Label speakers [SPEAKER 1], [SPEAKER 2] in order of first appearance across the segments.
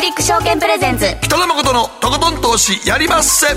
[SPEAKER 1] リック証券プレゼンツ
[SPEAKER 2] 北野誠のとことん投資やりまっせ。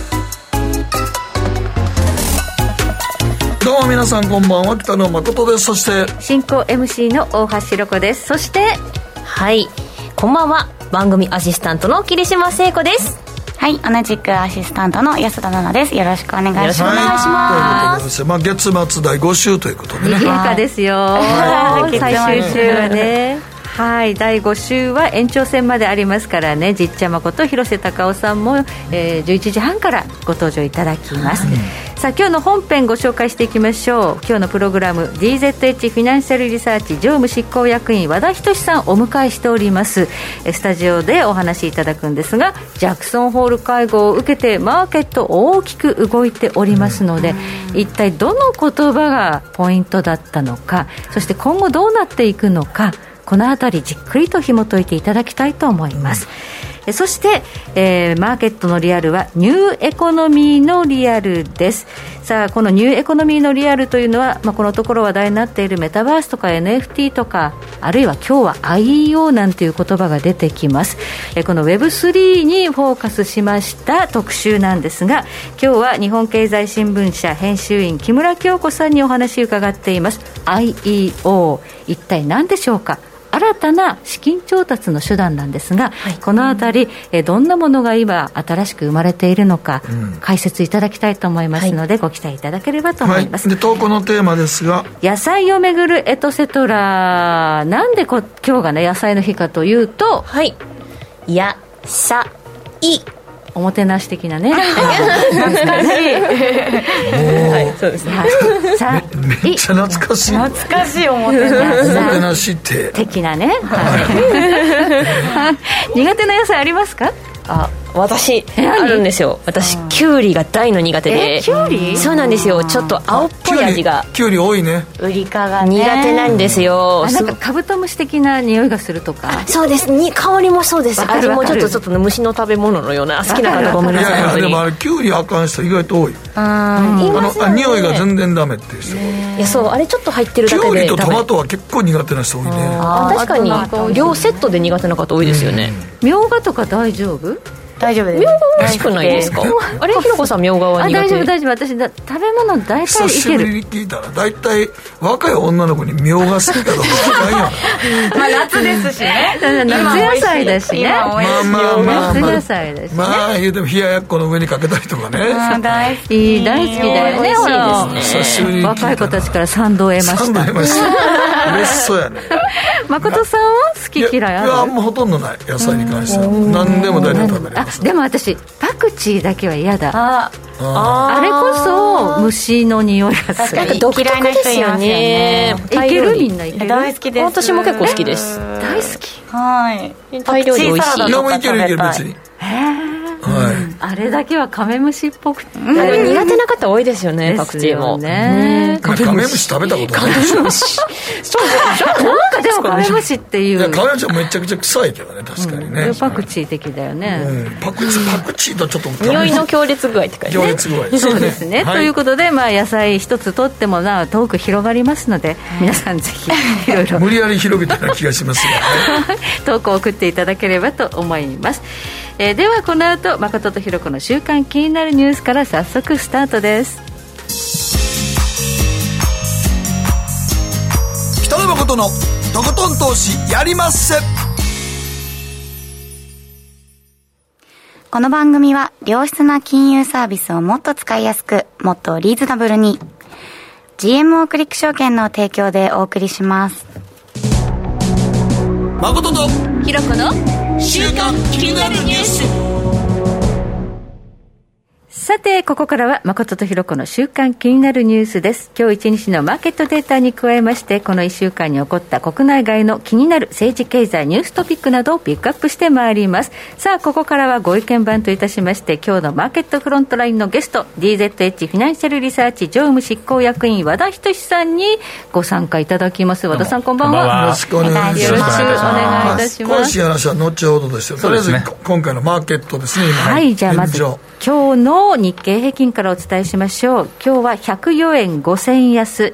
[SPEAKER 2] どうも皆さんこんばんは、北野誠です。そして
[SPEAKER 3] 進行 MC の大橋ろ子です。そして
[SPEAKER 4] はいこんばんは、番組アシスタントの桐島聖子です。
[SPEAKER 1] はい、同じくアシスタントの安田奈々です。よろしくお願いします。
[SPEAKER 4] よろしくお願いします。
[SPEAKER 2] ということで、月末第5週ということでね、
[SPEAKER 3] 賑やかですよ、最終週はねはい、第5週は延長戦までありますからね、じっちゃまこと広瀬隆夫さんも、11時半からご登場いただきます、さあ今日の本編ご紹介していきましょう。今日のプログラム DZH フィナンシャルリサーチ常務執行役員和田仁さんをお迎えしております。スタジオでお話しいただくんですが、ジャクソンホール会合を受けてマーケット大きく動いておりますので、一体どの言葉がポイントだったのか、そして今後どうなっていくのか、このあたりじっくりと紐解いていただきたいと思います。そして、マーケットのリアルはニューエコノミーのリアルです。さあこのニューエコノミーのリアルというのは、このところ話題になっているメタバースとか NFT とか、あるいは今日は IEO なんていう言葉が出てきます。この Web3 にフォーカスしました特集なんですが、今日は日本経済新聞社編集員木村京子さんにお話を伺っています。 IEO 一体何でしょうか。新たな資金調達の手段なんですが、このあたり、どんなものが今新しく生まれているのか、解説いただきたいと思いますので、ご期待いただければと思います。
[SPEAKER 2] で投稿のテーマですが、
[SPEAKER 3] 野菜をめぐるエトセトラ。なんで今日がね野菜の日かというと、
[SPEAKER 4] 野菜、
[SPEAKER 3] おもてなし的なね
[SPEAKER 4] そうですね、
[SPEAKER 2] めっちゃ懐かしい
[SPEAKER 1] 懐かしいおもて
[SPEAKER 2] なしって
[SPEAKER 3] 的なね、苦手な野菜ありますか。
[SPEAKER 4] 私あるんですよ。私キュウリが大の苦手で。
[SPEAKER 3] キュウリ？
[SPEAKER 4] そうなんですよ。ちょっと青っぽい味が
[SPEAKER 2] キュウリ多いね。
[SPEAKER 1] ウリ科がね
[SPEAKER 4] 苦手なんですよ。
[SPEAKER 3] なんかカブトムシ的な匂いがするとか。
[SPEAKER 4] そうです。香りもそうです。味もちょっと虫の食べ物のような。好きな方ごめんなさい。
[SPEAKER 2] いやでもあれキュウリあかん人意外と多い。匂いが全然ダメっていう人。
[SPEAKER 4] いやそう、あれちょっと入ってるだけで。
[SPEAKER 2] キュウリとトマトは結構苦手な人多いね。
[SPEAKER 4] 確かに両セットで苦手な方多いですよね。
[SPEAKER 3] みょうがとか大丈夫？
[SPEAKER 1] 大丈夫です。
[SPEAKER 4] みょうが美味しくないですか？あれひろこさんみょうがは苦手？
[SPEAKER 3] 大丈夫大丈夫。私食べ物大体いける。
[SPEAKER 2] 久しぶりに聞いたら大体若い女の子にみょうが好きかどうか聞かんよ
[SPEAKER 1] 夏ですしね。
[SPEAKER 3] 夏野菜だしね。夏野菜だしね。
[SPEAKER 2] 言うても冷ややっこの上にかけたりとかね。
[SPEAKER 1] 大好
[SPEAKER 3] きだよね。
[SPEAKER 2] 久しぶりに聞いた
[SPEAKER 3] 若い子たちから賛同を得ました。
[SPEAKER 2] 嬉しそうやね。
[SPEAKER 3] 誠さんは好き嫌いある？
[SPEAKER 2] いやもうほとんどない。野菜に関しては何でも大体食べれます。
[SPEAKER 3] でも私パクチーだけは嫌だ。あれこそ虫の匂いがする。
[SPEAKER 4] 独特ですよね。
[SPEAKER 3] いける？みんないける？
[SPEAKER 1] 大好きです。
[SPEAKER 4] 私も結構好きです。
[SPEAKER 3] 大好き。
[SPEAKER 4] タイ料理美味しい。
[SPEAKER 2] いやもういける別に。
[SPEAKER 3] あれだけはカメムシっぽくて
[SPEAKER 4] 苦手な方多いですよね。パクチーも
[SPEAKER 2] カメムシ食べたことない。
[SPEAKER 3] そうなんかでもカメムシっていう。
[SPEAKER 2] いやカメムシはめちゃくちゃ臭いけどね、確かにね。
[SPEAKER 3] パクチー的だよね。
[SPEAKER 2] パクチーとちょっと
[SPEAKER 4] 匂いの強烈具合って書いてね。
[SPEAKER 2] 強烈具合ですね。
[SPEAKER 3] そうですね。ということで野菜一つとっても遠く広がりますので、皆さんぜひいろいろ
[SPEAKER 2] 無理やり広げたような気がしますが、
[SPEAKER 3] 投稿を送っていただければと思います。ではこの後誠とひろ子の週刊気になるニュースから早速スタートです。
[SPEAKER 2] 北野誠のとことん投資やりまっせ。
[SPEAKER 1] この番組は良質な金融サービスをもっと使いやすく、もっとリーズナブルに GMO クリック証券の提供でお送りします。
[SPEAKER 2] 誠と
[SPEAKER 3] ひろ子の
[SPEAKER 2] 週刊気になるニュース。
[SPEAKER 3] さてここからは誠とひろ子の週刊気になるニュースです。今日一日のマーケットデータに加えまして、この1週間に起こった国内外の気になる政治経済ニューストピックなどをピックアップしてまいります。さあここからはご意見番といたしまして、今日のマーケットフロントラインのゲスト DZH フィナンシャルリサーチ常務執行役員和田仁さんにご参加いただきます。和田さんこんばんは。
[SPEAKER 2] よろしくお願いします。
[SPEAKER 3] よろしくお願いいたします。
[SPEAKER 2] 詳しい話は後ほどですよ。とりあえず今回のマーケットですね。
[SPEAKER 3] はい、じゃあまず今日のの日経平均からお伝えしましょう。今日は104円5銭安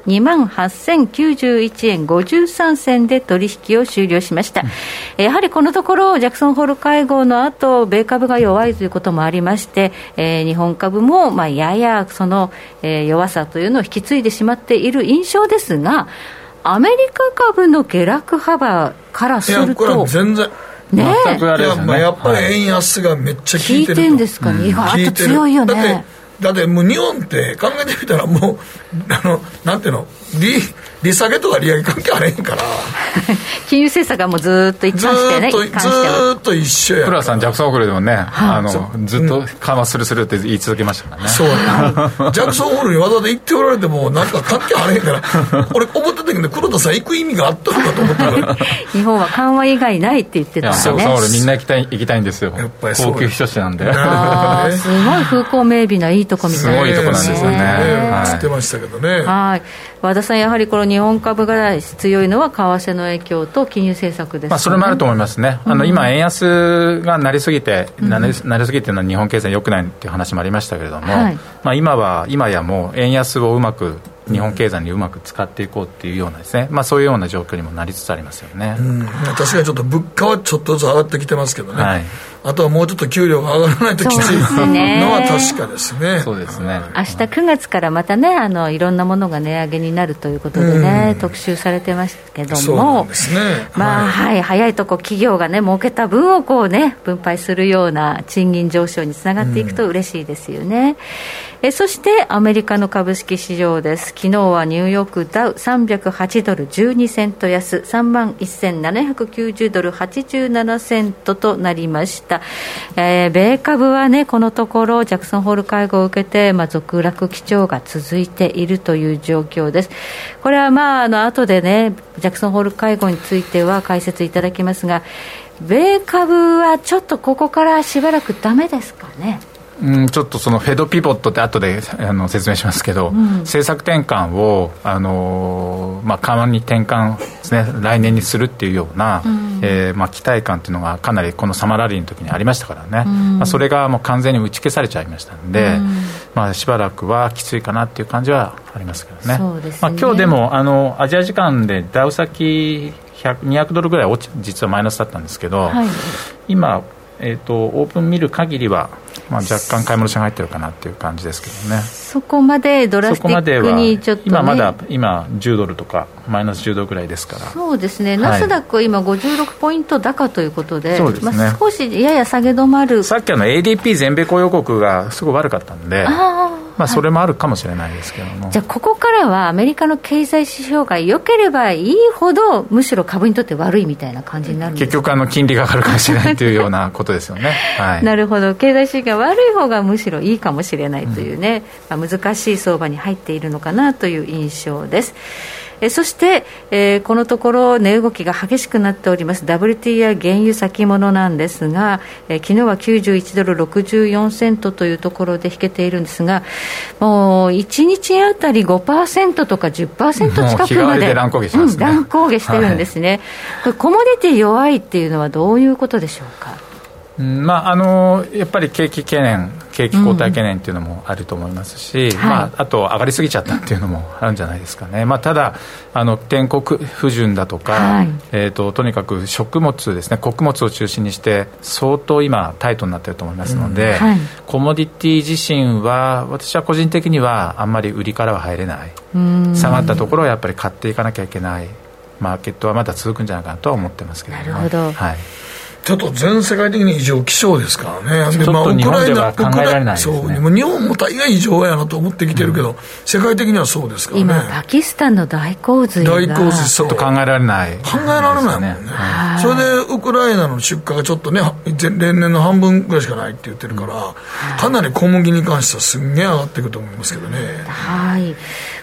[SPEAKER 3] 28,091 円53銭で取引を終了しました。やはりこのところジャクソンホール会合の後米株が弱いということもありまして、日本株もややその、弱さというのを引き継いでしまっている印象ですが、アメリカ株の下落幅からすると、
[SPEAKER 2] いやこれは全然
[SPEAKER 3] ね、
[SPEAKER 5] 全くあれですよね。
[SPEAKER 2] やっぱり円安がめっちゃ効いてると。
[SPEAKER 3] 効いてんですかね、意外と強いよね。
[SPEAKER 2] だってもう日本って考えてみたらもうなんていうの利下げとか利上げ関係あれへんから
[SPEAKER 3] 金融政策がもうずっと一貫してね、
[SPEAKER 2] ずっと一緒やから。
[SPEAKER 5] プラさんジャクソンホールでもね、ずっと緩和するって言い続けましたからね。
[SPEAKER 2] そうジャクソンホールにわざわざ行っておられてもなんか関係あれへんから俺思ってたけど黒田さん行く意味があったのかと思ったから
[SPEAKER 3] 日本は緩和以外ないって言ってたんですよね。
[SPEAKER 5] ジャクソンホールみんな行きたいんですよ。やっぱり高級避暑地なんで。
[SPEAKER 3] すごい風光明媚ないいとこみたいな、
[SPEAKER 5] すごいとこなんですよね。
[SPEAKER 2] 知ってましたけどね。
[SPEAKER 3] はい、和田さん、やはりこの日本株が強いのは為替の影響と金融政策ですかね。
[SPEAKER 5] それもあると思いますね。今円安がなりすぎて、なりすぎてるのは日本経済良くないっていう話もありましたけれども、今やもう円安をうまく日本経済にうまく使っていこうっていうようなですね、そういうような状況にもなりつつありますよね。
[SPEAKER 2] 確かにちょっと物価はちょっとずつ上がってきてますけどね、あとはもうちょっと給料が上がらないときついのは確かですね。
[SPEAKER 5] そうですね。
[SPEAKER 3] 明日9月からまたね、いろんなものが値上げになるということでね、特集されてますけども、
[SPEAKER 2] そうなんですね。
[SPEAKER 3] 早いとこ企業がね儲けた分をこうね分配するような賃金上昇につながっていくと嬉しいですよね。そしてアメリカの株式市場です。昨日はニューヨークダウ308ドル12セント安 31,790 ドル87セントとなりました。米株はねこのところジャクソンホール会合を受けて、続落基調が続いているという状況です。これは後でねジャクソンホール会合については解説いただきますが、米株はちょっとここからしばらくダメですかね。
[SPEAKER 5] ちょっとそのフェドピボットって後で説明しますけど、政策転換を緩和に転換ですね、来年にするっていうような、期待感っていうのがかなりこのサマーラリーの時にありましたからね、それがもう完全に打ち消されちゃいましたので、しばらくはきついかなっていう感じはありますけどね。
[SPEAKER 3] そうですね。
[SPEAKER 5] 今日でもアジア時間でダウ先200ドルぐらい実はマイナスだったんですけど、今オープン見る限りは、若干買い戻しが入ってるかなっていう感じですけどね。
[SPEAKER 3] そこまでドラスティックにちょっと、ね、
[SPEAKER 5] 今10ドルとかマイナス10ドルぐらいですから。
[SPEAKER 3] そうですね、ナスダックは今56ポイント高ということで、
[SPEAKER 5] そうですね、
[SPEAKER 3] 少しやや下げ止まる。
[SPEAKER 5] さっきADP 全米雇用国がすごい悪かったんで、それもあるかもしれないですけども、
[SPEAKER 3] じゃあここからはアメリカの経済指標が良ければいいほどむしろ株にとって悪いみたいな感じになるんですか。
[SPEAKER 5] 結局金利が上がるかもしれないというようなことですよね。
[SPEAKER 3] なるほど、経済指標が悪い方がむしろいいかもしれないというね、難しい相場に入っているのかなという印象です。そして、このところ値動きが激しくなっております WTI 原油先物なんですが、昨日は91ドル64セントというところで引けているんですが、もう1日あたり 5% とか 10% 近くまで
[SPEAKER 5] 乱高下してますね。
[SPEAKER 3] 乱高下してるんですね、これコモディティ弱いっていうのはどういうことでしょうか。
[SPEAKER 5] やっぱり景気後退懸念っていうのもあると思いますし、あと上がりすぎちゃったっていうのもあるんじゃないですかね。ただ天候不順だとか、とにかく食物ですね、穀物を中心にして相当今タイトになっていると思いますので、コモディティ自身は私は個人的にはあんまり売りからは入れない、下がったところはやっぱり買っていかなきゃいけないマーケットはまだ続くんじゃないかなとは思ってますけど、
[SPEAKER 3] なるほど、
[SPEAKER 2] ちょっと全世界的に異常気象ですからね。
[SPEAKER 5] ちょっと日本では考えられないですね。
[SPEAKER 2] 日本も大概異常やなと思ってきてるけど、世界的にはそうですからね。
[SPEAKER 3] 今パキスタンの大洪水が
[SPEAKER 2] ちょ
[SPEAKER 5] っと考えられない、
[SPEAKER 2] 考えられないもんね。それでウクライナの出荷がちょっとね例年の半分ぐらいしかないって言ってるから、かなり小麦に関してはすんげえ上がっていくと思いますけどね。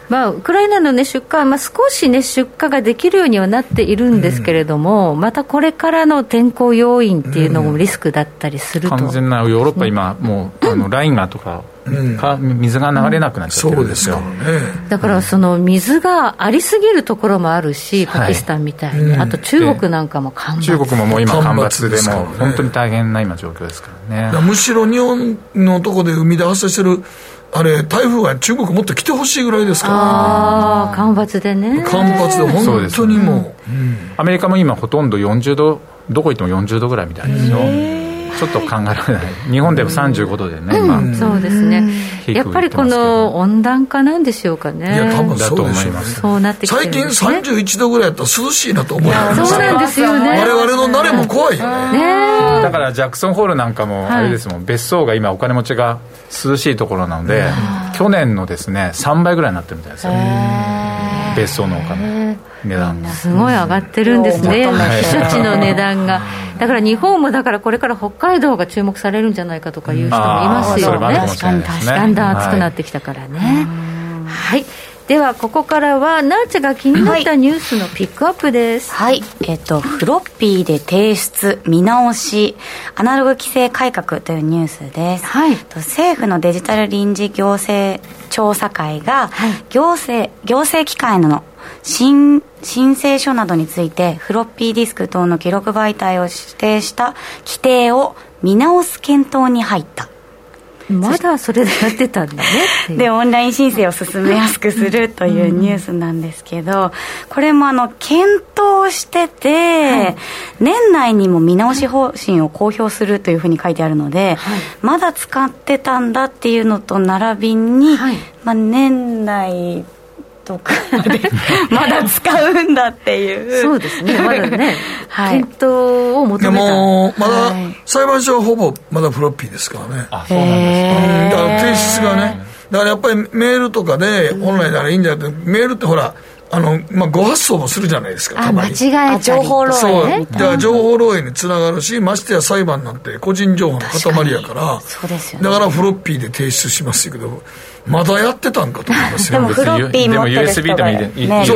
[SPEAKER 3] ウクライナの、ね、出荷は、少し、ね、出荷ができるようにはなっているんですけれども、またこれからの天候要因っていうのもリスクだったりすると、
[SPEAKER 5] 完全なヨーロッパ、今、もうラインがとか、水が流れなくなっちゃってるんですよ、
[SPEAKER 3] だからその水がありすぎるところもあるし、パキスタンみたいに、あと中国なんかも干ばつ、
[SPEAKER 5] 中国ももう今干ばつでもう本当に大変な今状況ですからね。
[SPEAKER 2] むしろ日本のとこで海で発生してるあれ台風は中国もっと来てほしいぐらいですからね。
[SPEAKER 3] 干ばつでね、
[SPEAKER 2] 干ばつで本当にもう、
[SPEAKER 5] アメリカも今ほとんど40度、どこ行っても40度ぐらいみたいですよ。ちょっと考えられない。日本でも35度でね、
[SPEAKER 3] そうですね。やっぱりこの温暖化なんでしょうかね。
[SPEAKER 2] いや多分
[SPEAKER 5] だと思います。
[SPEAKER 3] そうなってきてるん
[SPEAKER 2] 最
[SPEAKER 3] ですね。
[SPEAKER 2] 近31度ぐらいやったら涼しいなと思います。
[SPEAKER 3] そうなんですよね。
[SPEAKER 2] 我々の慣れも怖いよね。
[SPEAKER 5] だからジャクソンホールなんかもあれですもん、別荘が今お金持ちが涼しいところなので、去年のですね3倍ぐらいになってるみたいですよ。別荘のお金値段が
[SPEAKER 3] すごい上がってるんですね、避暑地の値段が。だから日本もだからこれから北海道が注目されるんじゃないかとかいう人もいますよね。だんだん暑くなってきたからね。はい、ではここからはナーチャが気になったニュースのピックアップです。
[SPEAKER 1] はい、フロッピーで提出見直しアナログ規制改革というニュースです。はい、政府のデジタル臨時行政調査会が、行政機関への申請書などについてフロッピーディスク等の記録媒体を指定した規定を見直す検討に入った。
[SPEAKER 3] まだそれでやってたんだねって
[SPEAKER 1] でオンライン申請を進めやすくするというニュースなんですけど、これも検討してて、年内にも見直し方針を公表するというふうに書いてあるので、まだ使ってたんだっていうのと並びに、年内とかでまだ使うんだっていう
[SPEAKER 3] そうですね、まだね、検討を求めた。で
[SPEAKER 2] もまだ裁判所はほぼまだフロッピーですからね。
[SPEAKER 5] あ、そうなんですか。
[SPEAKER 2] だから提出がね、だからやっぱりメールとかで本来ならいいんじゃなくて、メールってほら誤発送もするじゃないですか、たまに
[SPEAKER 3] 間違え情報漏洩ね。
[SPEAKER 2] だから情報漏洩につながるし、ましてや裁判なんて個人情報の塊やから、
[SPEAKER 1] そうですよね。
[SPEAKER 2] だからフロッピーで提出しますけど、まだやってたんかと思いますよ。
[SPEAKER 1] でもフロッピー持ってる人が
[SPEAKER 5] でも USB でもいい、ね、
[SPEAKER 2] そう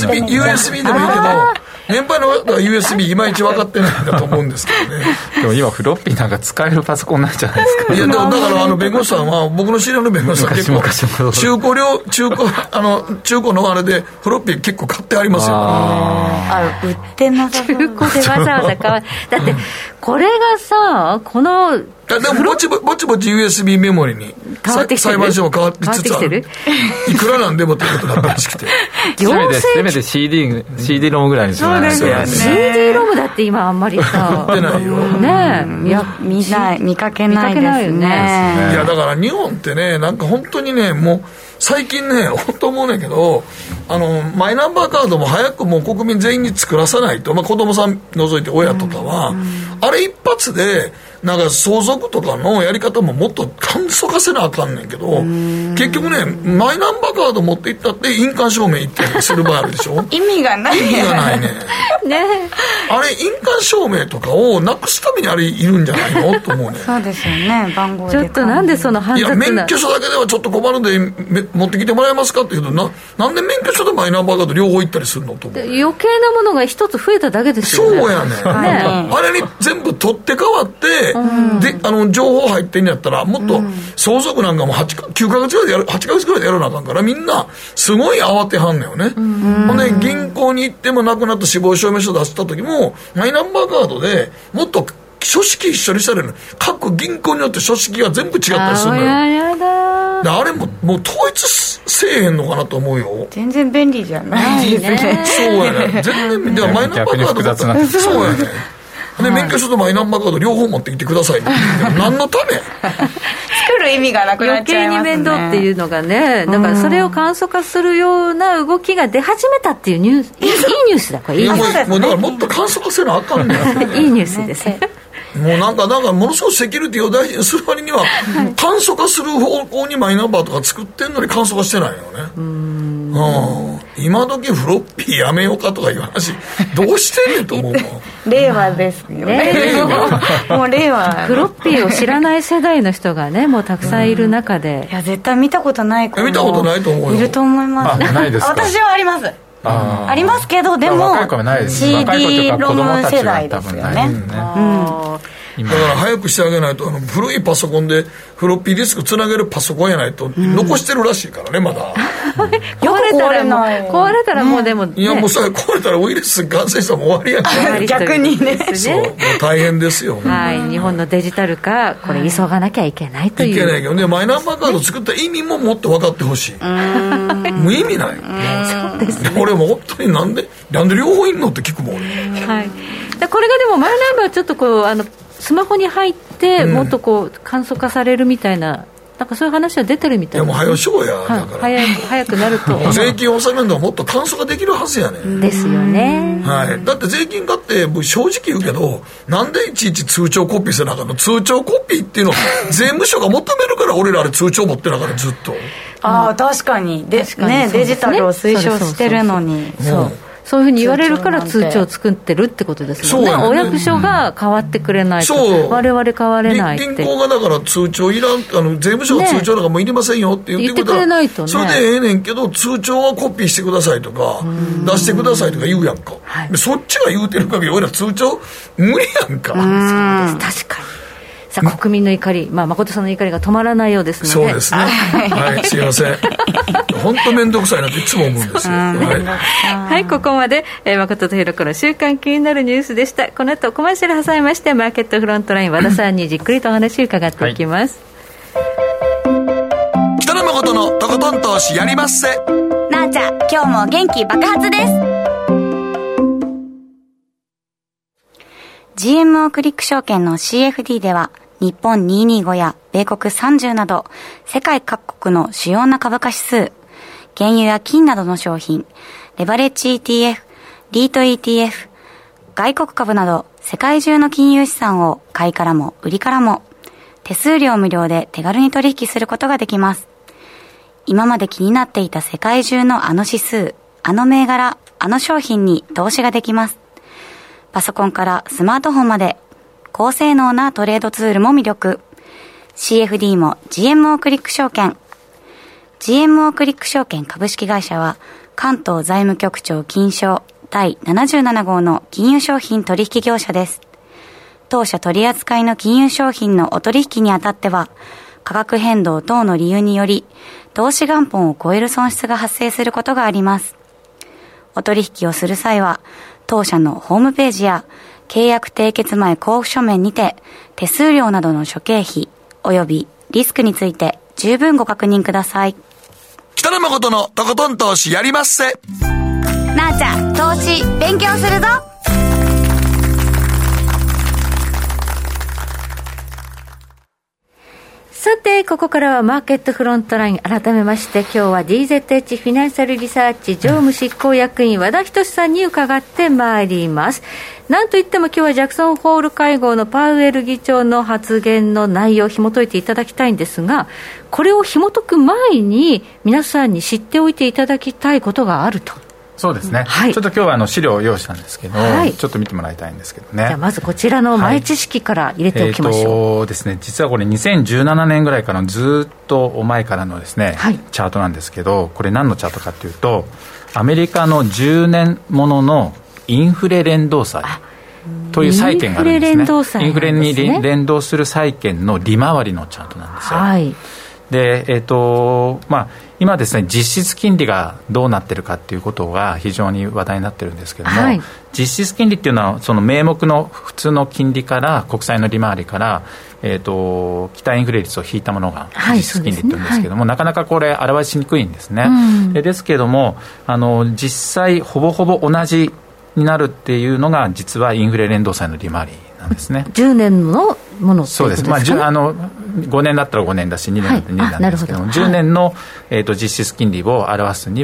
[SPEAKER 2] USB でもいいけど、年配の方は USB いまいち分かってないんだと思うんですけどね。
[SPEAKER 5] でも今フロッピーなんか使えるパソコンなんじゃないですか。
[SPEAKER 2] いや、だから弁護士さんは、僕の知り合いの弁護士さん結構中古のあれでフロッピー結構買ってありますよ。
[SPEAKER 1] 売ってなさそう。
[SPEAKER 3] 中古でわざわざ買う。だってこれがさ、この
[SPEAKER 2] でもぼちぼち USB メモリに裁判所も変わってつつある。いくらなんでもということだったらしくて、
[SPEAKER 5] せめて CD ロムぐらいにしないと。
[SPEAKER 3] そうですよね。CD ロムだって今あんまりさ
[SPEAKER 2] 売ってないよ
[SPEAKER 3] ね。
[SPEAKER 1] 見かけないですね。
[SPEAKER 2] いやだから日本ってね、なんか本当にね、もう最近ね、本当思うねんけど、マイナンバーカードも早くもう国民全員に作らさないと、子供さん除いて親とかは、あれ一発でなんか相続とかのやり方ももっと簡素化せなあかんねんけど、結局ね、マイナンバーカード持っていったって印鑑証明いったりする場合あるでしょ。
[SPEAKER 1] 意味がない
[SPEAKER 2] ねあれ印鑑証明とかをなくすためにあれいるんじゃないのと思うね。
[SPEAKER 1] そうですよね、番号で。
[SPEAKER 3] ちょっとなんでその煩雑な、
[SPEAKER 2] 免許証だけではちょっと困るんで持ってきてもらえますかって言うと、なんで免許証とマイナンバーカード両方行ったりするのと思う。
[SPEAKER 3] 余計なものが一つ増えただけですよね。
[SPEAKER 2] そうやねあれに全部取って変わって、で情報入ってんやったら、もっと相続なんかも9ヶ月ぐらいでやる、8ヶ月ぐらいでやらなあかんから、みんなすごい慌てはんのよね。ほんで銀行に行っても亡くなった死亡証明書出した時もマイナンバーカードでもっと書式一緒にしたらいいの。各銀行によって書式が全部違ったりするのよ。あれもう統一せえへんのかなと思うよ。
[SPEAKER 1] 全然便利じゃないですね。
[SPEAKER 2] そうやね。全然ではマイナンバーカードだったらそうやね。で免許証とマイナンバーカード両方持ってきてくださいね。何のため
[SPEAKER 1] 作る意味がなくなっちゃいますね。
[SPEAKER 3] 余計に面倒っていうのがね、だからそれを簡素化するような動きが出始めたっていうニュース、いいニュースだこれ。いいニュース
[SPEAKER 2] もうだからもっと簡素化せなあかんねん。
[SPEAKER 3] いいニュースですね。
[SPEAKER 2] もうなんかものすごくセキュリティを大事にする割には簡素化する方向にマイナンバーとか作ってんのに簡素化してないよね。今時フロッピーやめようかとかいう話どうしてんねんと思うの
[SPEAKER 1] 令和ですよね。もう令和。
[SPEAKER 3] フロッピーを知らない世代の人がねもうたくさんいる中で、
[SPEAKER 1] いや絶対見たことない子も
[SPEAKER 2] 見たことないと思うよ。
[SPEAKER 1] いると思います。
[SPEAKER 5] ないですか。
[SPEAKER 1] 私はあります。ありますけど、でも
[SPEAKER 5] 若い子はないです。
[SPEAKER 1] CD ロム世代ですよね。
[SPEAKER 2] だから早くしてあげないと、古いパソコンでフロッピーディスクつなげるパソコンやないと残してるらしいからね、まだ
[SPEAKER 3] 壊れたらもうでも、ね、
[SPEAKER 2] いやもうそれ壊れたらウイルス感染したらもう終わりやから
[SPEAKER 1] 逆にね。
[SPEAKER 2] そうもう大変ですよ。
[SPEAKER 3] はい、日本のデジタル化これ急がなきゃいけないという、
[SPEAKER 2] いけないけどね、マイナンバーカード作った意味ももっと分かってほしい。無意味ない。
[SPEAKER 3] そうですね。
[SPEAKER 2] 俺も本当になんで両方いんのって聞くもん。
[SPEAKER 3] はい、これがでもマイナンバーちょっとこうスマホに入ってもっとこう簡素化されるみたいな、なんかそういう話は出てるみたいな。
[SPEAKER 2] でも早しょうや、だから
[SPEAKER 3] 早くなると
[SPEAKER 2] 税金を納めるのはもっと簡素化できるはずやねん。
[SPEAKER 3] ですよね。
[SPEAKER 2] はい、だって税金だって正直言うけど、なんでいちいち通帳コピーせなあかんの。通帳コピーっていうのは税務署が求めるから俺らあれ通帳持ってながらずっと。
[SPEAKER 1] 確かにね、デジタルを推奨してるのに。
[SPEAKER 3] そういうふうに言われるから通帳を作ってるってことですもんね。お役所が変わってくれないと我々変われないって。
[SPEAKER 2] 銀行がだから通帳いらん、税務署が通帳なんかもういりませんよって言ってくれないと、ね、それでええねんけど通帳はコピーしてくださいとか出してくださいとか言うやんか、はい、そっちが言うてる限り俺ら通帳無理やんか。
[SPEAKER 3] そうです、確かに。さあ国民の怒り、誠さんの怒りが止まらないようですので。
[SPEAKER 2] そうですね。はい、すいません。本当面倒くさいなっていつも思うんですよ。
[SPEAKER 3] はい、ここまで誠とひろ子の週刊気になるニュースでした。この後コマーシャル挟みましてマーケットフロントライン和田さんにじっくりとお話を伺っていきます。
[SPEAKER 2] 北野誠のとことん投資やりまっせ。
[SPEAKER 1] なあちゃん、今日も元気爆発です。GMO クリック証券の CFD では日本225や米国30など世界各国の主要な株価指数、原油や金などの商品、レバレッジ ETF、リート ETF、外国株など世界中の金融資産を買いからも売りからも手数料無料で手軽に取引することができます。今まで気になっていた世界中の指数、銘柄、商品に投資ができます。パソコンからスマートフォンまで高性能なトレードツールも魅力。CFD も GMO クリック証券。GMO クリック証券株式会社は関東財務局長金賞第77号の金融商品取引業者です。当社取扱いの金融商品のお取引にあたっては価格変動等の理由により投資元本を超える損失が発生することがあります。お取引をする際は当社のホームページや契約締結前交付書面にて手数料などの諸経費及びリスクについて十分ご確認ください。
[SPEAKER 2] 北野誠のとことん投資やりまっせ。
[SPEAKER 1] なあちゃん、投資勉強するぞ。
[SPEAKER 3] さてここからはマーケットフロントライン、改めまして今日は DZH フィナンシャルリサーチ常務執行役員和田仁さんに伺ってまいります。なんといっても今日はジャクソンホール会合のパウエル議長の発言の内容を紐解いていただきたいんですが、これを紐解く前に皆さんに知っておいていただきたいことがあると。
[SPEAKER 5] そうですね、
[SPEAKER 3] はい、
[SPEAKER 5] ちょっと今日は資料を用意したんですけど、はい、ちょっと見てもらいたいんですけどね。
[SPEAKER 3] じゃあまずこちらの前知識から入れておきましょう。
[SPEAKER 5] ですね、実はこれ2017年ぐらいからのずっと前からのですね、はい、チャートなんですけど、これ何のチャートかというとアメリカの10年もののインフレ連動債という債券があるんですね。インフレに連動する債券の利回りのチャートなんですよ。はい、で今ですね、実質金利がどうなってるかっていうことが非常に話題になってるんですけども、はい、実質金利っていうのはその名目の普通の金利から国債の利回りから、期待インフレ率を引いたものが実質金利っていうんですけども、はい、なかなかこれ表しにくいんですね。ですけども実際ほぼほぼ同じになるっていうのが実はインフレ連動債の利回りなんですね。
[SPEAKER 3] 10年のものって
[SPEAKER 5] そうです、5年だったら5年だし2年だったら2年なんですけども、10年の、実質金利を表すには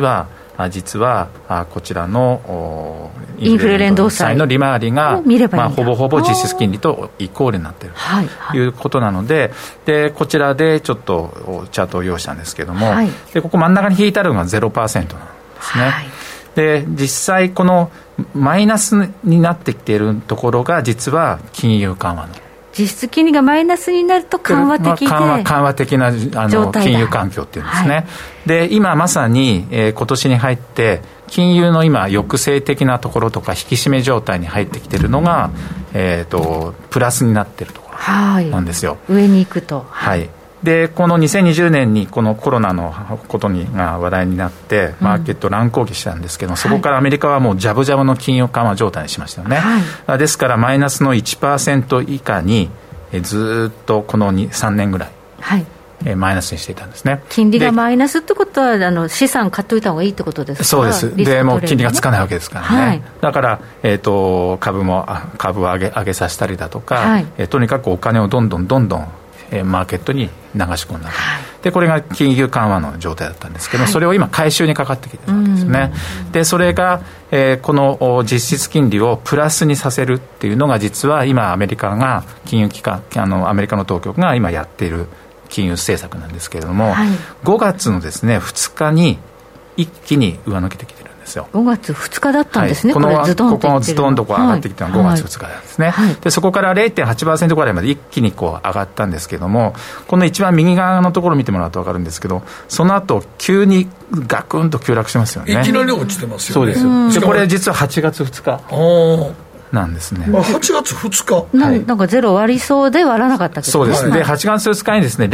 [SPEAKER 5] 実はこちらの
[SPEAKER 3] インフレ連動債
[SPEAKER 5] の利回りがほぼほぼ実質金利とイコールになっているということなので、でこちらでちょっとチャートを用意したんですけども、でここ真ん中に引いてあるのが 0% なんですね。で実際このマイナスになってきているところが実は金融緩和の
[SPEAKER 3] 実質金利がマイナスになると緩和的で、
[SPEAKER 5] 緩和的な金融環境っていうんですね、で今まさに、今年に入って金融の今抑制的なところとか引き締め状態に入ってきているのが、プラスになっているところなんですよ、
[SPEAKER 3] 上に行くと。
[SPEAKER 5] でこの2020年にこのコロナのことが話題になってマーケット乱高下したんですけど、そこからアメリカはもうジャブジャブの金融緩和状態にしましたよね、ですからマイナスの 1% 以下にずっとこの3年ぐらい、マイナスにしていたんですね。
[SPEAKER 3] 金利がマイナスってことは資産買っておいた方がいいってことですか。
[SPEAKER 5] そうです。でもう金利がつかないわけですからね、だから、株を上げさせたりだとか、とにかくお金をどんどんマーケットに流し込んだ、でこれが金融緩和の状態だったんですけど、それを今回収にかかってきてるわけですね、でそれが、この実質金利をプラスにさせるっていうのが実は今アメリカが金融機関アメリカの当局が今やっている金融政策なんですけれども、5月のですね2日に一気に上抜けてきてるんですよ。
[SPEAKER 3] 5月2日だったんですね、
[SPEAKER 5] ここズドンと上がってきたのは5月2日なんですね、でそこから 0.8% ぐらいまで一気に上がったんですけども、この一番右側のところを見てもらうと分かるんですけど、その後急にガクンと急落しますよね。
[SPEAKER 2] いきなり落ちてますよね。
[SPEAKER 5] そうです。でこれ実は8月2日なんですね。
[SPEAKER 2] 8月2日、
[SPEAKER 3] なんかゼロ割りそうで割らなかったけど、
[SPEAKER 5] そうです、で8月2日にですね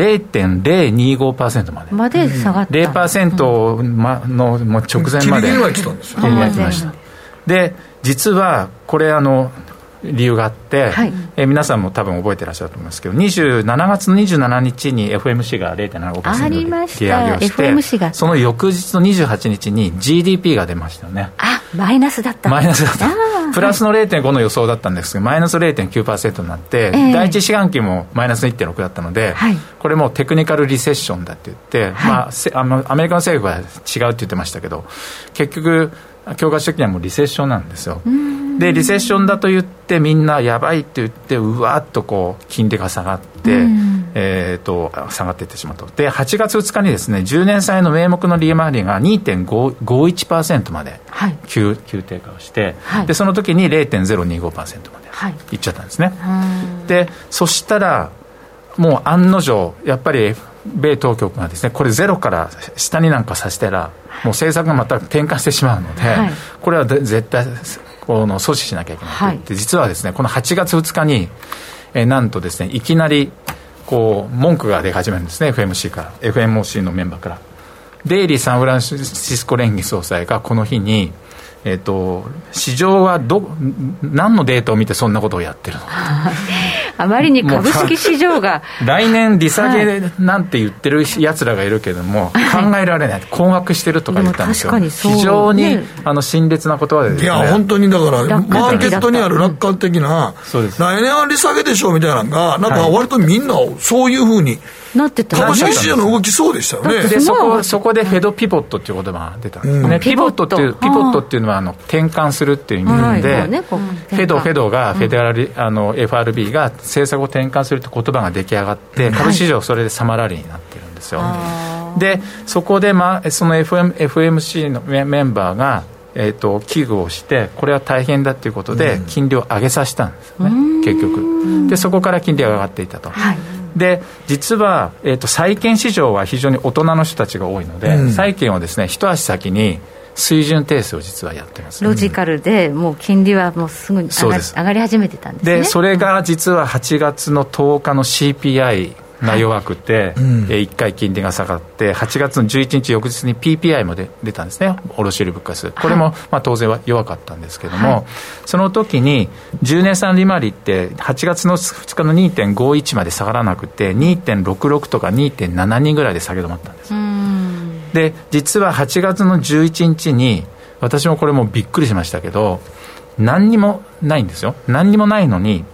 [SPEAKER 5] 0.025% まで
[SPEAKER 3] 下がった、
[SPEAKER 5] 0% のもう直前まで
[SPEAKER 2] ギリギリまで来たんですよ。
[SPEAKER 5] ギリギリまで来ました。で実はこれ理由があって、皆さんも多分覚えてらっしゃると思いますけど、7月の27日に FMC が 0.75% で利上げをして、
[SPEAKER 3] FMC が
[SPEAKER 5] その翌日の28日に GDP が出ましたよね。
[SPEAKER 3] マイナスだった。
[SPEAKER 5] プラスの 0.5 の予想だったんですけど、マイナス 0.9% になって、第一四半期もマイナス 1.6 だったので、これもテクニカルリセッションだって言って、アメリカの政府は違うって言ってましたけど、結局教科書的にはもうリセッションなんですよ。でリセッションだと言ってみんなやばいって言ってうわっと金利が下がって、下がっていってしまうと。で8月2日にですね10年債の名目の利回りが 2.51% まで急低下をして、でその時に 0.025% までいっちゃったんですね、でそしたらもう案の定やっぱり米当局がですねこれゼロから下になんかさせたらもう政策がまた転換してしまうので、これは絶対阻止しなきゃいけないと言って、実はですねこの8月2日に、なんとですねいきなり文句が出始めるんですね。 FMOC のメンバーから。デイリーサンフランシスコ連議総裁がこの日に、市場は何のデータを見てそんなことをやってるの
[SPEAKER 3] あまりに株式市場が
[SPEAKER 5] 来年利下げなんて言ってるやつらがいるけども、考えられない、困惑してるとか言ったんですよ。非常に辛辣な言葉でですね。
[SPEAKER 2] いや本当にだからマーケットにある楽観的な、来年は利下げでしょみたいなのがなんか割とみんなそういうふうになってた、株式市場の動きそうでしたよね。
[SPEAKER 5] でそこでフェドピボットっていう言葉が出たんですね、ピボットっていうのは転換するっていう意味で、フェドがフェデラル、FRB が政策を転換するって言葉が出来上がって、株式市場それでサマーラリーになってるんですよ。でそこで、その FMC のメンバーが危惧をしてこれは大変だということで金利を上げさせたんですよね、結局。でそこから金利が上がっていたと、で実は、債券市場は非常に大人の人たちが多いので、債券をですね一足先に水準定数を実はやってます、
[SPEAKER 3] ロジカルでもう金利はもうすぐに上がり始めてたんですね。
[SPEAKER 5] でそれが実は8月の10日の CPIが弱くて、1回金利が下がって8月の11日翌日に PPI も出たんですね、卸売物価指数。これも当然は弱かったんですけども、その時に10年債利回りって8月の2日の 2.51 まで下がらなくて 2.66 とか 2.72 ぐらいで下げ止まったんです。で実は8月の11日に私もこれもびっくりしましたけど、何にもないんですよ。何にもないのに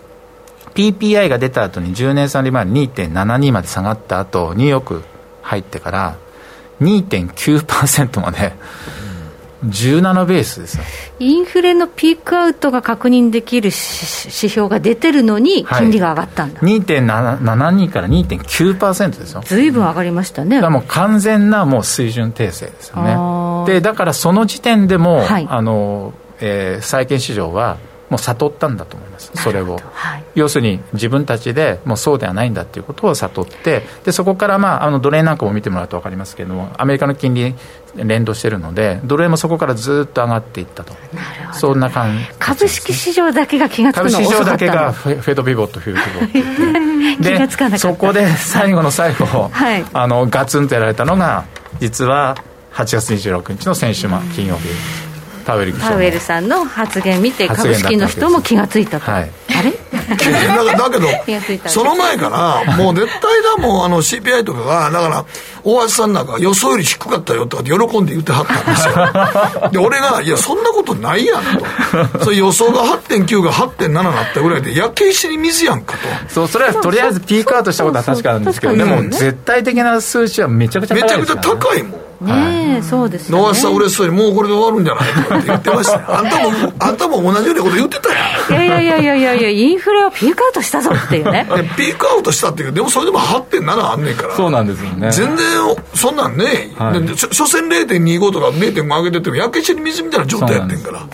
[SPEAKER 5] PPI が出た後に10年債利回り 2.72 まで下がった後ニューヨーク入ってから 2.9% まで 17ベースですよ。
[SPEAKER 3] インフレのピークアウトが確認できる指標が出てるのに金利が上がったんだ、
[SPEAKER 5] 2.72 から 2.9% ですよ。
[SPEAKER 3] ずいぶん上がりましたね。
[SPEAKER 5] だからもう完全なもう水準訂正ですよね。でだからその時点でも、はい、債券市場はもう悟ったんだと思います。それを、はい、要するに自分たちでもうそうではないんだということを悟って、でそこから、ドル円なんかも見てもらうと分かりますけれども、アメリカの金利連動しているのでドル円もそこからずっと上がっていったと。そんな感じ、ね、
[SPEAKER 3] 株式市場だけが気がつくの
[SPEAKER 5] 株式市場だけがフェドピボットフィルピボットって
[SPEAKER 3] 気がつかなかった。
[SPEAKER 5] そこで最後の最後、はい、ガツンとやられたのが実は8月26日の先週金曜日、パウエ
[SPEAKER 3] ルさんの発言見て株式の人も気がついたと、はい、あれ
[SPEAKER 2] だけどその前からもう絶対だもんCPI とかがだから大橋さんなんか予想より低かったよとかって喜んで言ってはったんですよ。で俺がいやそんなことないやんと、それ予想が 8.9 が 8.7 になったぐらいで焼け石に水やんかと。
[SPEAKER 5] それはとりあえずピークアウトしたことは確かなんですけど、でも絶対的な数値はめちゃくちゃ高いですからね。めちゃくちゃ高いもん
[SPEAKER 3] ね、はい、そうですね。
[SPEAKER 2] 大橋さん嬉しそうにもうこれで終わるんじゃないとかって言ってましたよ。あんたも同じようなこと言ってた
[SPEAKER 3] やん。いやインフレはピークアウトしたぞっていうね。
[SPEAKER 2] ピークアウトしたっていうでもそれでも 8.7 あんねんから。
[SPEAKER 5] そうなんですよね。
[SPEAKER 2] 全然そんなんね、はい、所詮 0.25 とか 0.5 上げてても焼け石に水みたいな状態やってんから。だ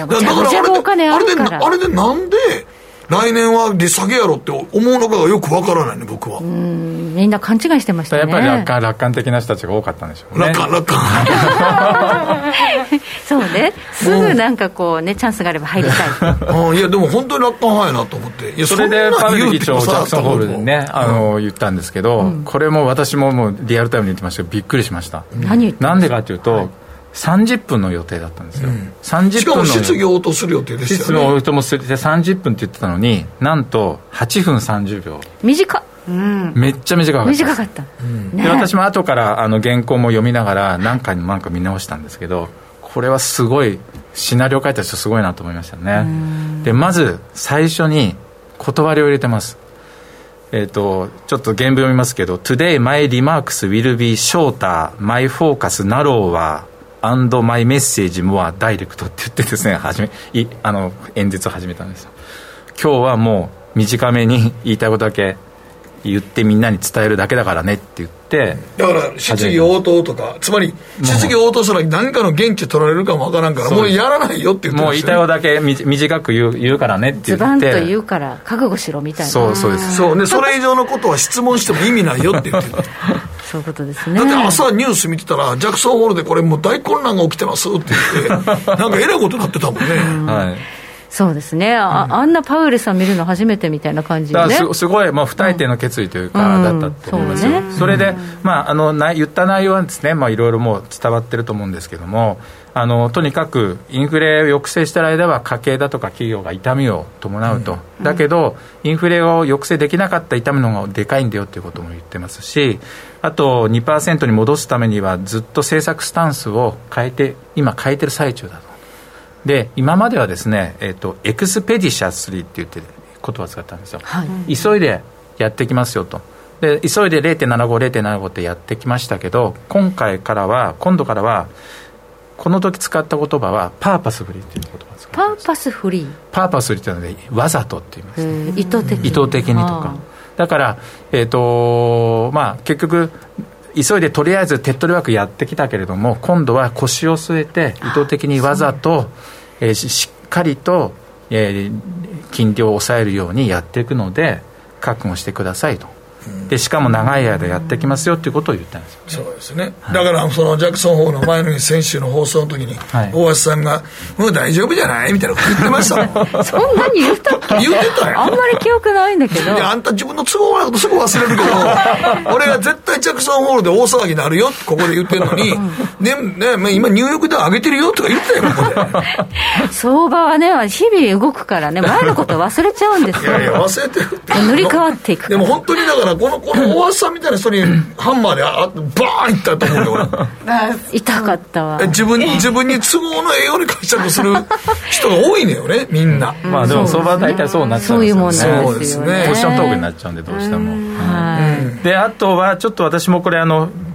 [SPEAKER 2] からあれでなんで来年は利下げやろって思うのかがよくわからないね僕は。
[SPEAKER 3] みんな勘違いしてましたね。
[SPEAKER 5] やっぱり楽観的な人たちが多かったんでしょうね。
[SPEAKER 2] 楽観
[SPEAKER 3] そうね、すぐなんかこうねチャンスがあれば入りた
[SPEAKER 2] い。いやでも本当に楽観派やなと思って。いや
[SPEAKER 5] それでパウエル議長ジャクソンホールでね言ったんですけど、これも私ももうリアルタイムに言ってましたけどびっくりしました。なんでかというと、30分の予定だったんですよ、30分
[SPEAKER 2] しかも質疑応答する予定でしたよね。
[SPEAKER 5] 質疑応答もする30分って言ってたのになんと8分30秒
[SPEAKER 3] 短っ、
[SPEAKER 5] めっちゃ短かった、
[SPEAKER 3] ね、
[SPEAKER 5] で私も後から原稿も読みながら何回も何か見直したんですけど、これはすごいシナリオ書いた人すごいなと思いましたね。でまず最初に断りを入れてます。ちょっと原文読みますけど Today my remarks will be shorter, my focus narrower and my message more direct って言ってですね演説を始めたんですよ。今日はもう短めに言いたいことだけ言ってみんなに伝えるだけだからねって言って、
[SPEAKER 2] だから質疑応答とかつまり質疑応答するのに何かの言及取られるかもわからんからもうやらないよって言って
[SPEAKER 5] もう言いたいことだけ短く言うからねって言ってズ
[SPEAKER 3] バンと言うから覚悟しろみたいな。
[SPEAKER 5] そうです
[SPEAKER 2] そうね、それ以上のことは質問しても意味ないよって言ってる
[SPEAKER 3] そういうことですね。
[SPEAKER 2] だって朝ニュース見てたらジャクソンホールでこれもう大混乱が起きてますって言ってなんかえらいことになってたもんね。
[SPEAKER 5] はい、
[SPEAKER 3] そうですね、あんなパウエルさん見るの初めてみたいな感じで、ね、
[SPEAKER 5] すごい、不退転の決意というか、だったと思いますよ。それで、言った内容はですね、いろいろもう伝わってると思うんですけども、とにかくインフレを抑制している間は家計だとか企業が痛みを伴うと、だけどインフレを抑制できなかった痛みの方がでかいんだよということも言ってますし、あと 2% に戻すためにはずっと政策スタンスを今変えてる最中だと。で今まではですね、エクスペディシャスリーって言って言葉を使ったんですよ、はい、急いでやってきますよと。で急いで 0.75 ってやってきましたけど、今度からはこの時使った言葉はパーパスフリーっていう言葉を使ったんです。
[SPEAKER 3] パーパスフリー
[SPEAKER 5] というのでわざとって言います、
[SPEAKER 3] 意図的
[SPEAKER 5] にとか。だから、結局急いでとりあえず手っ取り早くやってきたけれども、今度は腰を据えて意図的にわざと、しっかりと、金利を抑えるようにやっていくので覚悟してくださいと。でしかも長い間やってきますよということを言ったんですよ。
[SPEAKER 2] そうですね、はい、だからそのジャクソンホールの前の日先週の放送の時に、はい、大橋さんがもう大丈夫じゃないみたいなこと言ってました
[SPEAKER 3] そんなに言ったっけ。
[SPEAKER 2] 言ってたよ。
[SPEAKER 3] あんまり記憶ないんだけど。
[SPEAKER 2] いやあんた自分の都合なことすぐ忘れるけど俺が絶対ジャクソンホールで大騒ぎになるよってここで言ってるのに今ニューヨークで上げてるよとか言ってたよここで
[SPEAKER 3] 相場はね日々動くからね前のこと忘れちゃうんですよ。
[SPEAKER 2] いや忘れてるって
[SPEAKER 3] 塗り替わっていくから。
[SPEAKER 2] でも本当にだからこの大橋さんみたいな人にハンマーでバーンいったと思うよ
[SPEAKER 3] 痛かったわ。
[SPEAKER 2] 自分に都合の栄養に解釈する人が多いのよねみんな、
[SPEAKER 5] でも相場は大体そうなっちゃうんですよね。
[SPEAKER 3] そういうもんなんですよね。
[SPEAKER 5] ポジショントークになっちゃうんでどうしても、であとはちょっと私もこれ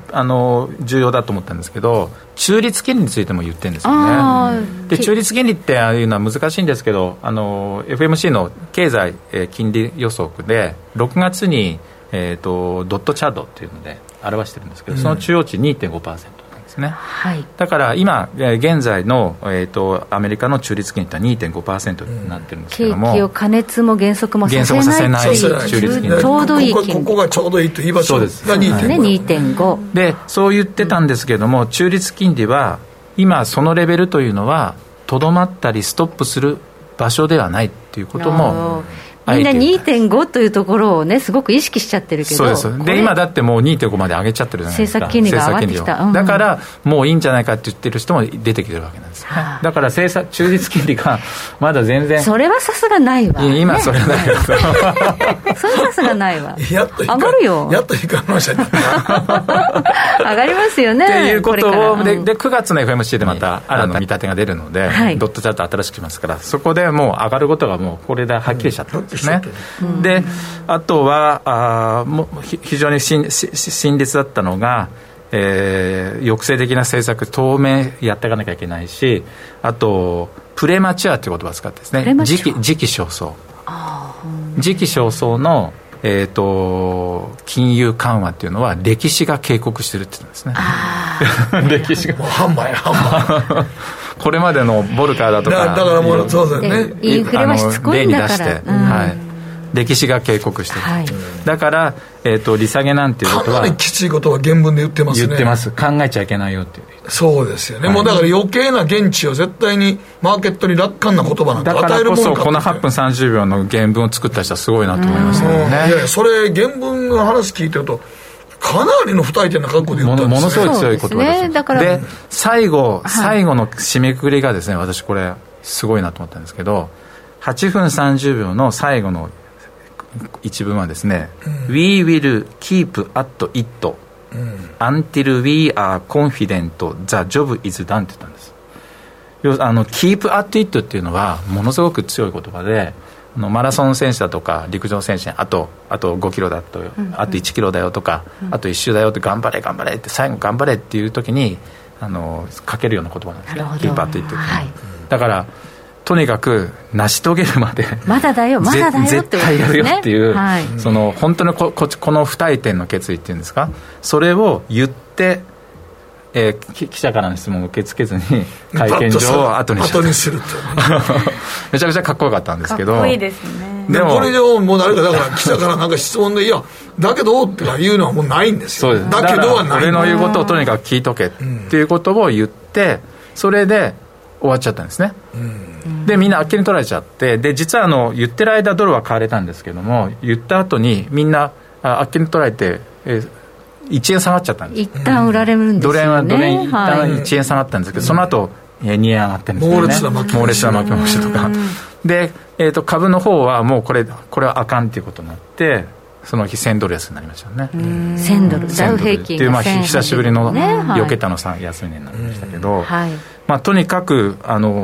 [SPEAKER 5] 重要だと思ったんですけど、中立金利についても言ってるんですよね。で中立金利っていうのは難しいんですけど、FMC の経済、金利予測で6月に、ドットチャートっていうので表してるんですけど、その中央値 2.5%ね、はい、だから今現在の、アメリカの中立金利は 2.5% になってるんですけども、
[SPEAKER 3] 景気を加熱も減速もさせない中立金利、ちょうどいい金利、
[SPEAKER 2] ここがちょうどいいと言い場所が
[SPEAKER 3] 2.5
[SPEAKER 5] で、そう言ってたんですけども、中立金利は今そのレベルというのはとどまったりストップする場所ではないっていうことも
[SPEAKER 3] みんな 2.5 というところをねすごく意識しちゃってるけど、
[SPEAKER 5] そうです。で今だってもう 2.5 まで上げちゃってるじゃないですか、
[SPEAKER 3] 政策金利が上がってきた、
[SPEAKER 5] だからもういいんじゃないかって言ってる人も出てきてるわけなんです、だから中立金利がまだ全然
[SPEAKER 3] それはさすがないわ、
[SPEAKER 5] 今それはないわ
[SPEAKER 3] それはさすがないわ
[SPEAKER 2] やっと
[SPEAKER 3] 上がるよ、
[SPEAKER 2] やっと光りましたね
[SPEAKER 3] 上がりますよね
[SPEAKER 5] っていうことを、で9月の FMC でまた新たな見立てが出るので、ドットチャート新しくしますから、そこでもう上がることがもうこれではっきりしちゃったんですね、であとは非常に辛烈だったのが、抑制的な政策当面やっていかなきゃいけないし、あとプレマチュアという言葉を使ってですね、時期尚早、時期尚早の、金融緩和っていうのは歴史が警告してるって言うんですね歴史が
[SPEAKER 2] もう半枚
[SPEAKER 5] これまでのボルカーだとか
[SPEAKER 2] だからもうそうですよね、
[SPEAKER 3] インフレはしつこいんだから、
[SPEAKER 5] 歴史が警告してる、だから、利下げなんていうことは
[SPEAKER 2] かなりきついことは原文で言ってますね。
[SPEAKER 5] 言ってます。考えちゃいけないよっていう。
[SPEAKER 2] そうですよね、もうだから余計な現地を絶対にマーケットに楽観な言葉なんて与えるものかって、
[SPEAKER 5] だからこそこの8分30秒の原文を作った人はすごいなと思いましたよね。
[SPEAKER 2] いやそれ原文の話聞いてるとかなりの不退転な覚悟で言ったんですね。
[SPEAKER 5] ものすごい強い言葉です。
[SPEAKER 3] だから
[SPEAKER 5] で最後の締めくくりがですね、私これすごいなと思ったんですけど、8分30秒の最後の一文はですね、We will keep at it until we are confident the job is done って言ったんです。keep at it っていうのはものすごく強い言葉で、マラソン選手だとか陸上選手あと5キロだと、あと1キロだよとか、あと1周だよって頑張れ頑張れって最後頑張れっていう時にかけるような言葉なんですね。keep at it って、だからとにかく成し遂げるまで
[SPEAKER 3] まだだよまだだよ
[SPEAKER 5] 絶対やるよっていう、その本当にこの不退転の決意っていうんですか、それを言って、記者からの質問を受け付けずに会見場を後に
[SPEAKER 2] するって
[SPEAKER 5] めちゃくちゃかっこよかったんですけど、
[SPEAKER 1] かっこいいですね。
[SPEAKER 2] でもこれ以上もう誰かだから記者からなんか質問でいやだけどっていうのはもうないんですよ。
[SPEAKER 5] そうです。だけどはない。俺の言うことをとにかく聞いとけっていうことを言って、それで終わっちゃったんですね、でみんなあっけに取られちゃって、で実は言ってる間ドルは買われたんですけども、言った後にみんなあっけに取られて、1円下がっちゃったんです。
[SPEAKER 3] 一旦売られるんですよね。
[SPEAKER 5] ドル円一旦1円下がったんですけど、その後2円上がってるんですよね。猛烈な巻き戻しとかで、株の方はもうこれはあかんっていうことになって、その日1000ドル安になりましたよね。
[SPEAKER 3] 1000ドルダウ平均が
[SPEAKER 5] 久しぶりの4桁の安値になりましたけど、とにかく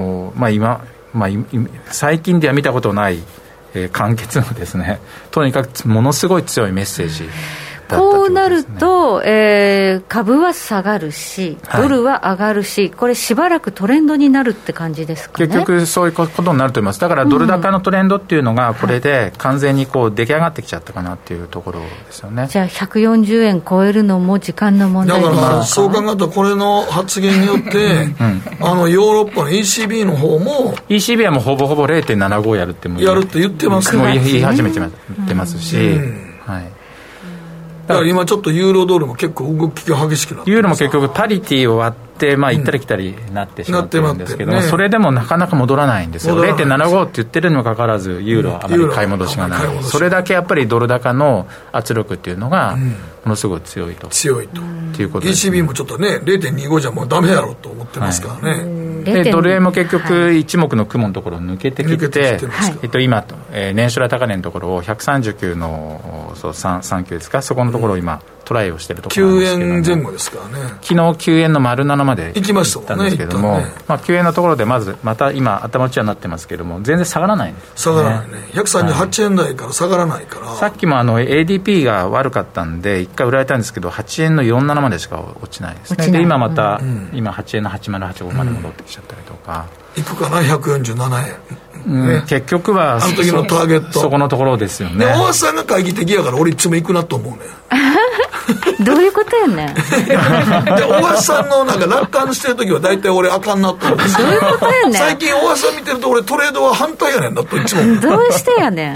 [SPEAKER 5] 最近では見たことない、簡潔のですね、とにかくものすごい強いメッセージ
[SPEAKER 3] こうなると、株は下がるしドルは上がるし、これしばらくトレンドになるって感じですかね。
[SPEAKER 5] 結局そういうことになると思います。だからドル高のトレンドっていうのがこれで完全に出来上がってきちゃったかなっていうところですよね。
[SPEAKER 3] じゃあ140円超えるのも時間の問題ですか。
[SPEAKER 2] だからそう考えるとこれの発言によって、ヨーロッパの ECB の方も
[SPEAKER 5] ECB はもうほぼほぼ 0.75 やるって
[SPEAKER 2] 言ってます
[SPEAKER 5] ね。もう言い始めてますし、
[SPEAKER 2] だから今ちょっとユーロドルも結構動きが激しくなって、
[SPEAKER 5] ユーロも結局パリティを割って、行ったり来たりなってしまってるんですけども、それでもなかなか戻らないんですよ。 0.75 って言ってるにもかかわらずユーロはあまり買い戻しがない、それだけやっぱりドル高の圧力っていうのがものすごい強いということです、
[SPEAKER 2] ECB もちょっとね 0.25 じゃもうダメやろと思ってますからね、
[SPEAKER 5] でドル円も結局一目の雲のところを抜けてきて、今、年初来高値のところを139の39ですか、そこのところを今トライをしているところなんですけども、
[SPEAKER 2] 9円前後ですからね。
[SPEAKER 5] 昨日9円の丸7まで行きましたんですけども、
[SPEAKER 2] ね、
[SPEAKER 5] 9円のところでまた今頭打ちになってますけども、全然下がらないんです、ね、
[SPEAKER 2] 下がらないね。138円台から下がらないから、
[SPEAKER 5] さっきもADP が悪かったんで1回売られたんですけど、8円の47までしか落ちないですね。で今また、今8円の8085まで戻ってきちゃったりとか、
[SPEAKER 2] いくかな、147円、ね、
[SPEAKER 5] 結局は
[SPEAKER 2] あの時のターゲット、
[SPEAKER 5] そこのところですよね。
[SPEAKER 2] 大橋さんが懐疑的やから俺いつも行くなと思うね
[SPEAKER 3] どういうことやねんで
[SPEAKER 2] 大橋さんのなんか楽観してる時は大体俺あかんなと思うんですよ。
[SPEAKER 3] どういうことやねん。
[SPEAKER 2] 最近大橋さん見てると俺トレードは反対やねんだといつも
[SPEAKER 3] どうしてやねん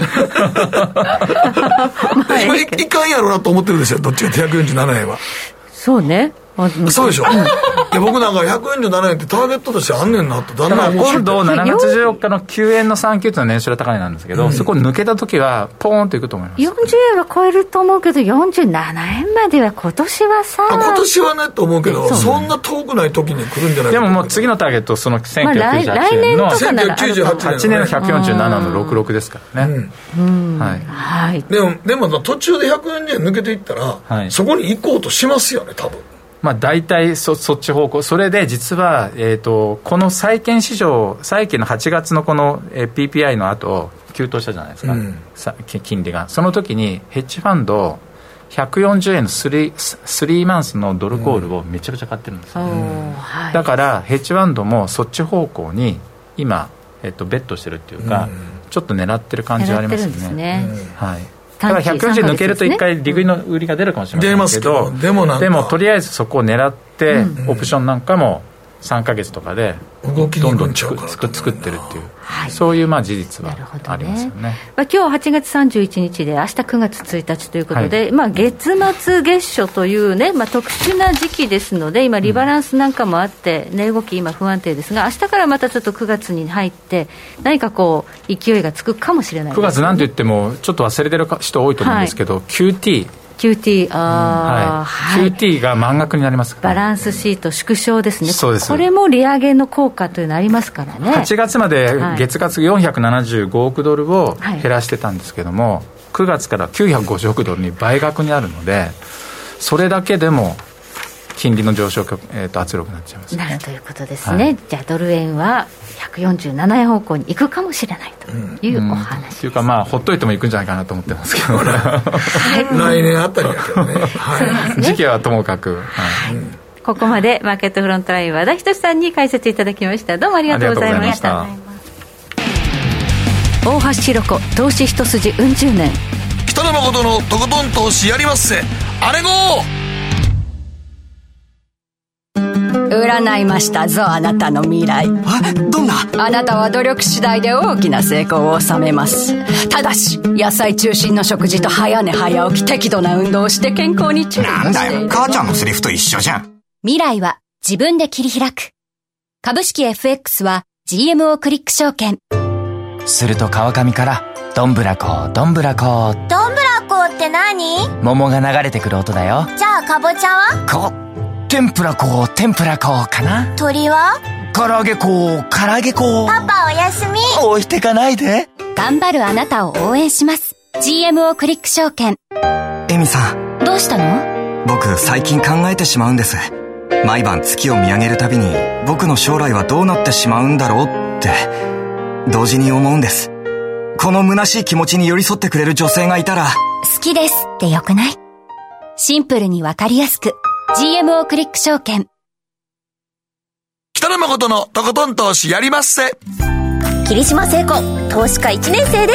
[SPEAKER 2] 今いかんやろうなと思ってるんですよ、どっちかって147円は。
[SPEAKER 3] そうね、
[SPEAKER 2] そうでしょ、で僕なんか147円ってターゲットとしてあんねんなとだんだん思って、
[SPEAKER 5] 今度7月14日の9円の39というのは年収が高値なんですけど、そこ抜けた時はポーンといくと思います。
[SPEAKER 3] 40円は超えると思うけど47円までは今年はさ、
[SPEAKER 2] 今年はねと思うけど、そんな遠くない時に来るんじゃないか。
[SPEAKER 5] でももう次のターゲットその1998年の1998年の147の66ですからね、
[SPEAKER 2] はい、でも途中で140円抜けていったら、はい、そこに行こうとしますよね多分。
[SPEAKER 5] 大体そっち方向。それで実は、この債券市場、債券の8月のこの、PPI の後急騰したじゃないですか、金利が。その時にヘッジファンド140円の3マンスのドルコールをめちゃくちゃ買ってるんですよ、だからヘッジファンドもそっち方向に今、ベットしてるっていうか、ちょっと狙ってる感じはありますよね。はい。だから140円抜けると1回利食いの売りが出るかもしれませんけど、でもとりあえずそこを狙って、オプションなんかも3ヶ月とかでどんどん作ってるっていう、そういう事実はありますよね。
[SPEAKER 3] 今日8月31日で明日9月1日ということで、月末月初というね、特殊な時期ですので、今リバランスなんかもあって値動き今不安定ですが、明日からまたちょっと9月に入って何かこう勢いがつくかもしれないです、ね、
[SPEAKER 5] 9月なんて言ってもちょっと忘れてる人多いと思うんですけど、QT
[SPEAKER 3] QT、
[SPEAKER 5] QT が満額になりますから、
[SPEAKER 3] バランスシート縮小ですね。
[SPEAKER 5] そうです。
[SPEAKER 3] これも利上げの効果というのありますからね。
[SPEAKER 5] 8月まで月額475億ドルを減らしてたんですけども、9月から950億ドルに倍額になるので、それだけでも金利の上昇、圧力になっちゃいます、ね。なる
[SPEAKER 3] ということですね、じゃあドル円は147円方向に行くかもしれないというお話、
[SPEAKER 5] というかほっといても行くんじゃないかなと思ってますけど
[SPEAKER 2] 来年あたりだけどね、
[SPEAKER 5] 時期はともかく、
[SPEAKER 3] ここまでマーケットフロントライン和田仁さんに解説いただきました。どうもありがとうございました。大橋ひろ子投資一筋うん十年、
[SPEAKER 2] 北野誠のとことん投資やりまっせ、あれご
[SPEAKER 6] 占いましたぞ、あなたの未来。
[SPEAKER 2] どんな？
[SPEAKER 6] あなたは努力次第で大きな成功を収めます。ただし野菜中心の食事と早寝早起き、適度な運動をして健康に注意して。
[SPEAKER 7] なんだよ、母ちゃんのセリフと一緒じゃん。
[SPEAKER 8] 未来は自分で切り開く。株式 FX は GMO クリック証券。
[SPEAKER 9] すると川上からどんぶらこどんぶらこ。
[SPEAKER 10] どんぶらこって何？
[SPEAKER 9] 桃が流れてくる音だよ。
[SPEAKER 10] じゃあかぼちゃは？
[SPEAKER 9] 天ぷら粉天ぷら粉かな。
[SPEAKER 10] 鳥は？
[SPEAKER 9] 唐揚げ粉唐揚げ粉。
[SPEAKER 10] パパおやすみ。
[SPEAKER 9] 置いてかないで。
[SPEAKER 8] 頑張るあなたを応援します。 GMO クリック証券。
[SPEAKER 9] エミさん、
[SPEAKER 8] どうしたの？
[SPEAKER 9] 僕最近考えてしまうんです。毎晩月を見上げるたびに僕の将来はどうなってしまうんだろうって同時に思うんです。この虚しい気持ちに寄り添ってくれる女性がいたら。
[SPEAKER 8] 好きですってよくない？シンプルにわかりやすく GMO クリック証券。
[SPEAKER 2] 北野誠のとことん投資やりまっせ。
[SPEAKER 10] 霧島聖子投資家1年生です。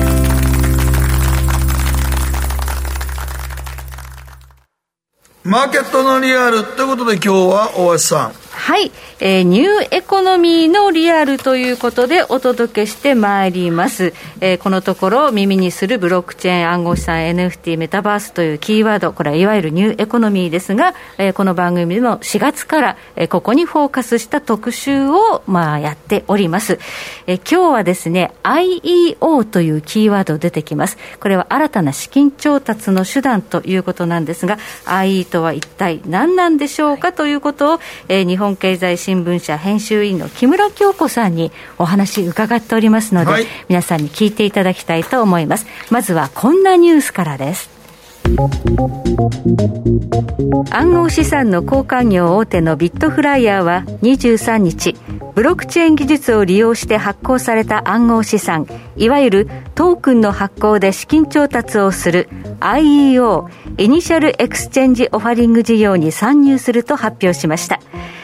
[SPEAKER 2] マーケットのリアルということで今日は大橋さん、
[SPEAKER 3] はい、ニューエコノミーのリアルということでお届けしてまいります。このところ耳にするブロックチェーン、暗号資産、 NFT、 メタバースというキーワード、これはいわゆるニューエコノミーですが、この番組での4月から、ここにフォーカスした特集を、やっております。今日はですね IEO というキーワード出てきます。これは新たな資金調達の手段ということなんですが、 IE とは一体何なんでしょうかということを、日本経済新聞社編集員の木村京子さんにお話伺っておりますので、皆さんに聞いていただきたいと思います。まずはこんなニュースからです。 暗号資産の交換業大手のビットフライヤーは23日、ブロックチェーン技術を利用して発行された暗号資産、いわゆるトークンの発行で資金調達をする IEO イニシャルエクスチェンジオファリング事業に参入すると発表しました。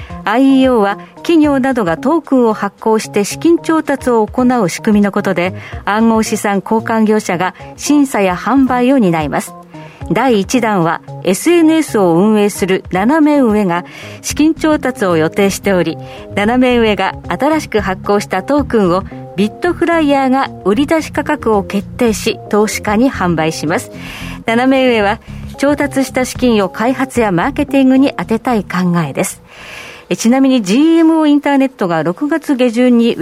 [SPEAKER 3] IEO は企業などがトークンを発行して資金調達を行う仕組みのことで、暗号資産交換業者が審査や販売を担います。第1弾は SNS を運営するナナメウェが資金調達を予定しており、ナナメウェが新しく発行したトークンをビットフライヤーが売り出し価格を決定し、投資家に販売します。ナナメウェは調達した資金を開発やマーケティングに充てたい考えです。ちなみに GMO インターネットが6月下旬に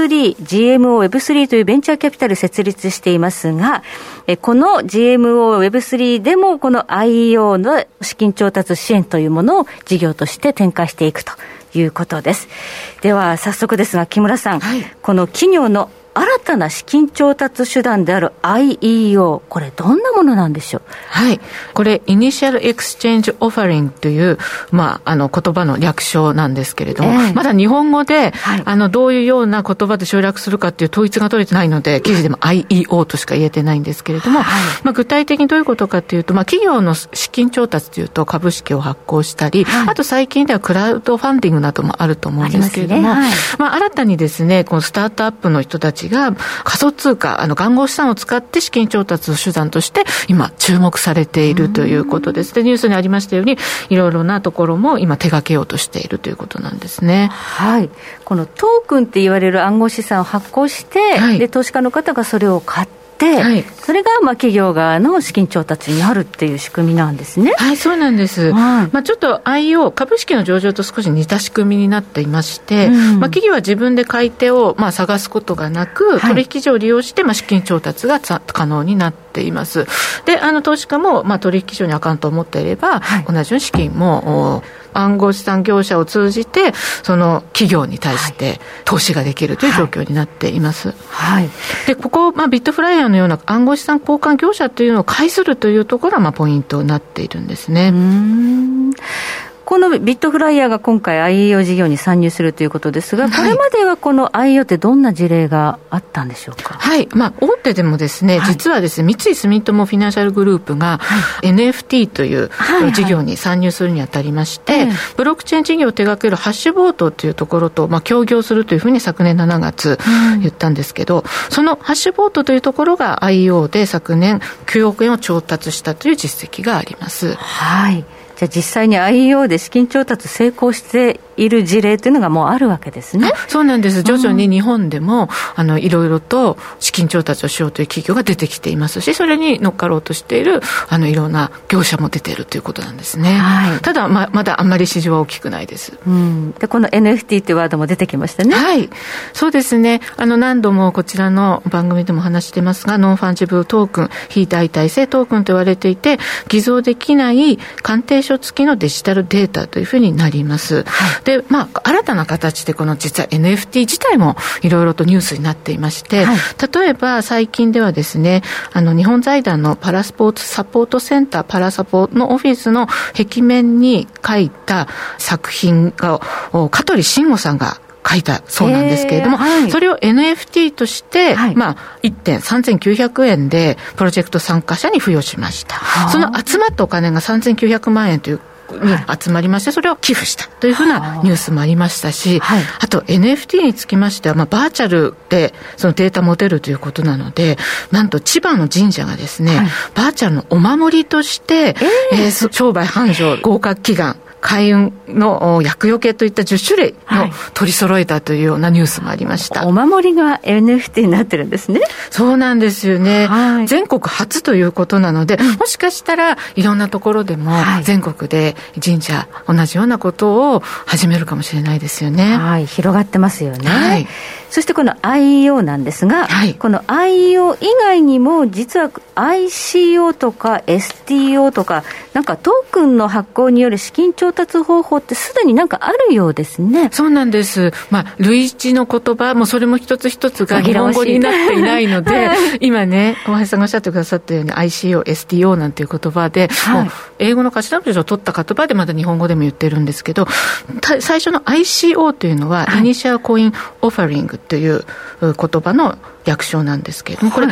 [SPEAKER 3] Web3、GMO Web3 というベンチャーキャピタル設立していますが、この GMO Web3 でもこの IEO の資金調達支援というものを事業として展開していくということです。では早速ですが木村さん、この企業の新たな資金調達手段である IEO、 これどんなものなんでしょう。
[SPEAKER 11] はい、これイニシャルエクスチェンジオファリングという、言葉の略称なんですけれども、まだ日本語で、どういうような言葉で省略するかっていう統一が取れてないので、記事でも IEO としか言えてないんですけれども、具体的にどういうことかというと、企業の資金調達というと株式を発行したり、あと最近ではクラウドファンディングなどもあると思うんですけれども、新たにですね、このスタートアップの人たちが仮想通貨、暗号資産を使って資金調達の手段として今注目されているということです。で、ニュースにありましたように、いろいろなところも今手掛けようとしているということなんですね。
[SPEAKER 3] はい。このトークンって言われる暗号資産を発行して、で投資家の方がそれを買って、それが企業側の資金調達になるっていう仕組みなんですね。
[SPEAKER 11] はい、そうなんです。ちょっと IEO 株式の上場と少し似た仕組みになっていまして、企業は自分で買い手を探すことがなく、取引所を利用して資金調達が可能になっています。で、投資家も取引所にアカウントを持っていれば、同じように資金も暗号資産業者を通じてその企業に対して投資ができるという状況になっています。で、ここ、ビットフライヤーのような暗号資産交換業者というのを介するというところがポイントになっているんですね。
[SPEAKER 3] このビットフライヤーが今回 IEO 事業に参入するということですが、これまではこの IEO ってどんな事例があったんでしょうか。
[SPEAKER 11] はい、大手でもですね、実はですね、三井住友フィナンシャルグループが NFT という事業に参入するにあたりまして、ブロックチェーン事業を手掛けるハッシュボートというところと協業するというふうに昨年7月言ったんですけど、そのハッシュボートというところが IEO で昨年9億円を調達したという実績があります。
[SPEAKER 3] はい。じゃあ実際に IEO で資金調達成功している事例というのがもうあるわけですね。
[SPEAKER 11] そうなんです。徐々に日本でもいろいろと資金調達をしようという企業が出てきていますし、それに乗っかろうとしているいろんな業者も出ているということなんですね。ただまだあんまり市場は大きくないです。
[SPEAKER 3] で、この NFT というワードも出てきましたね。
[SPEAKER 11] はい、そうですね。何度もこちらの番組でも話してますが、ノンファンジブルトークン、非代替性トークンと言われていて、偽造できない鑑定書付きのデジタルデータというふうになります。で、新たな形でこの実は NFT 自体もいろいろとニュースになっていまして、例えば最近ではですね、日本財団のパラスポーツサポートセンターパラサポのオフィスの壁面に書いた作品が香取慎吾さんが書いたそうなんですけれども、それを NFT として、1点3900円でプロジェクト参加者に付与しました。その集まったお金が3900万円というに集まりまして、それを寄付したというふうなニュースもありましたし、あと NFT につきましては、バーチャルでそのデータ持てるということなので、なんと千葉の神社がですね、バーチャルのお守りとして、商売繁盛、合格祈願、開運の厄除けといった10種類の取り揃えたというようなニュースもありました。
[SPEAKER 3] お守りが NFT になってるんですね。
[SPEAKER 11] そうなんですよね。全国初ということなので、もしかしたらいろんなところでも全国で神社同じようなことを始めるかもしれないですよね。
[SPEAKER 3] 広がってますよね。 そしてこの IEO なんですが、この IEO 以外にも実は ICO とか STO とかなんかトークンの発行による資金調達方法ってすでになんかあるようですね。
[SPEAKER 11] そうなんです。類似の言葉もそれも一つ一つが日本語になっていないので今ね大橋さんがおっしゃってくださったように ICO、STO なんていう言葉で、もう英語の頭文字を取った言葉でまだ日本語でも言ってるんですけど、最初の ICO というのは、イニシャルコインオファリングという言葉の略称なんですけれども、これ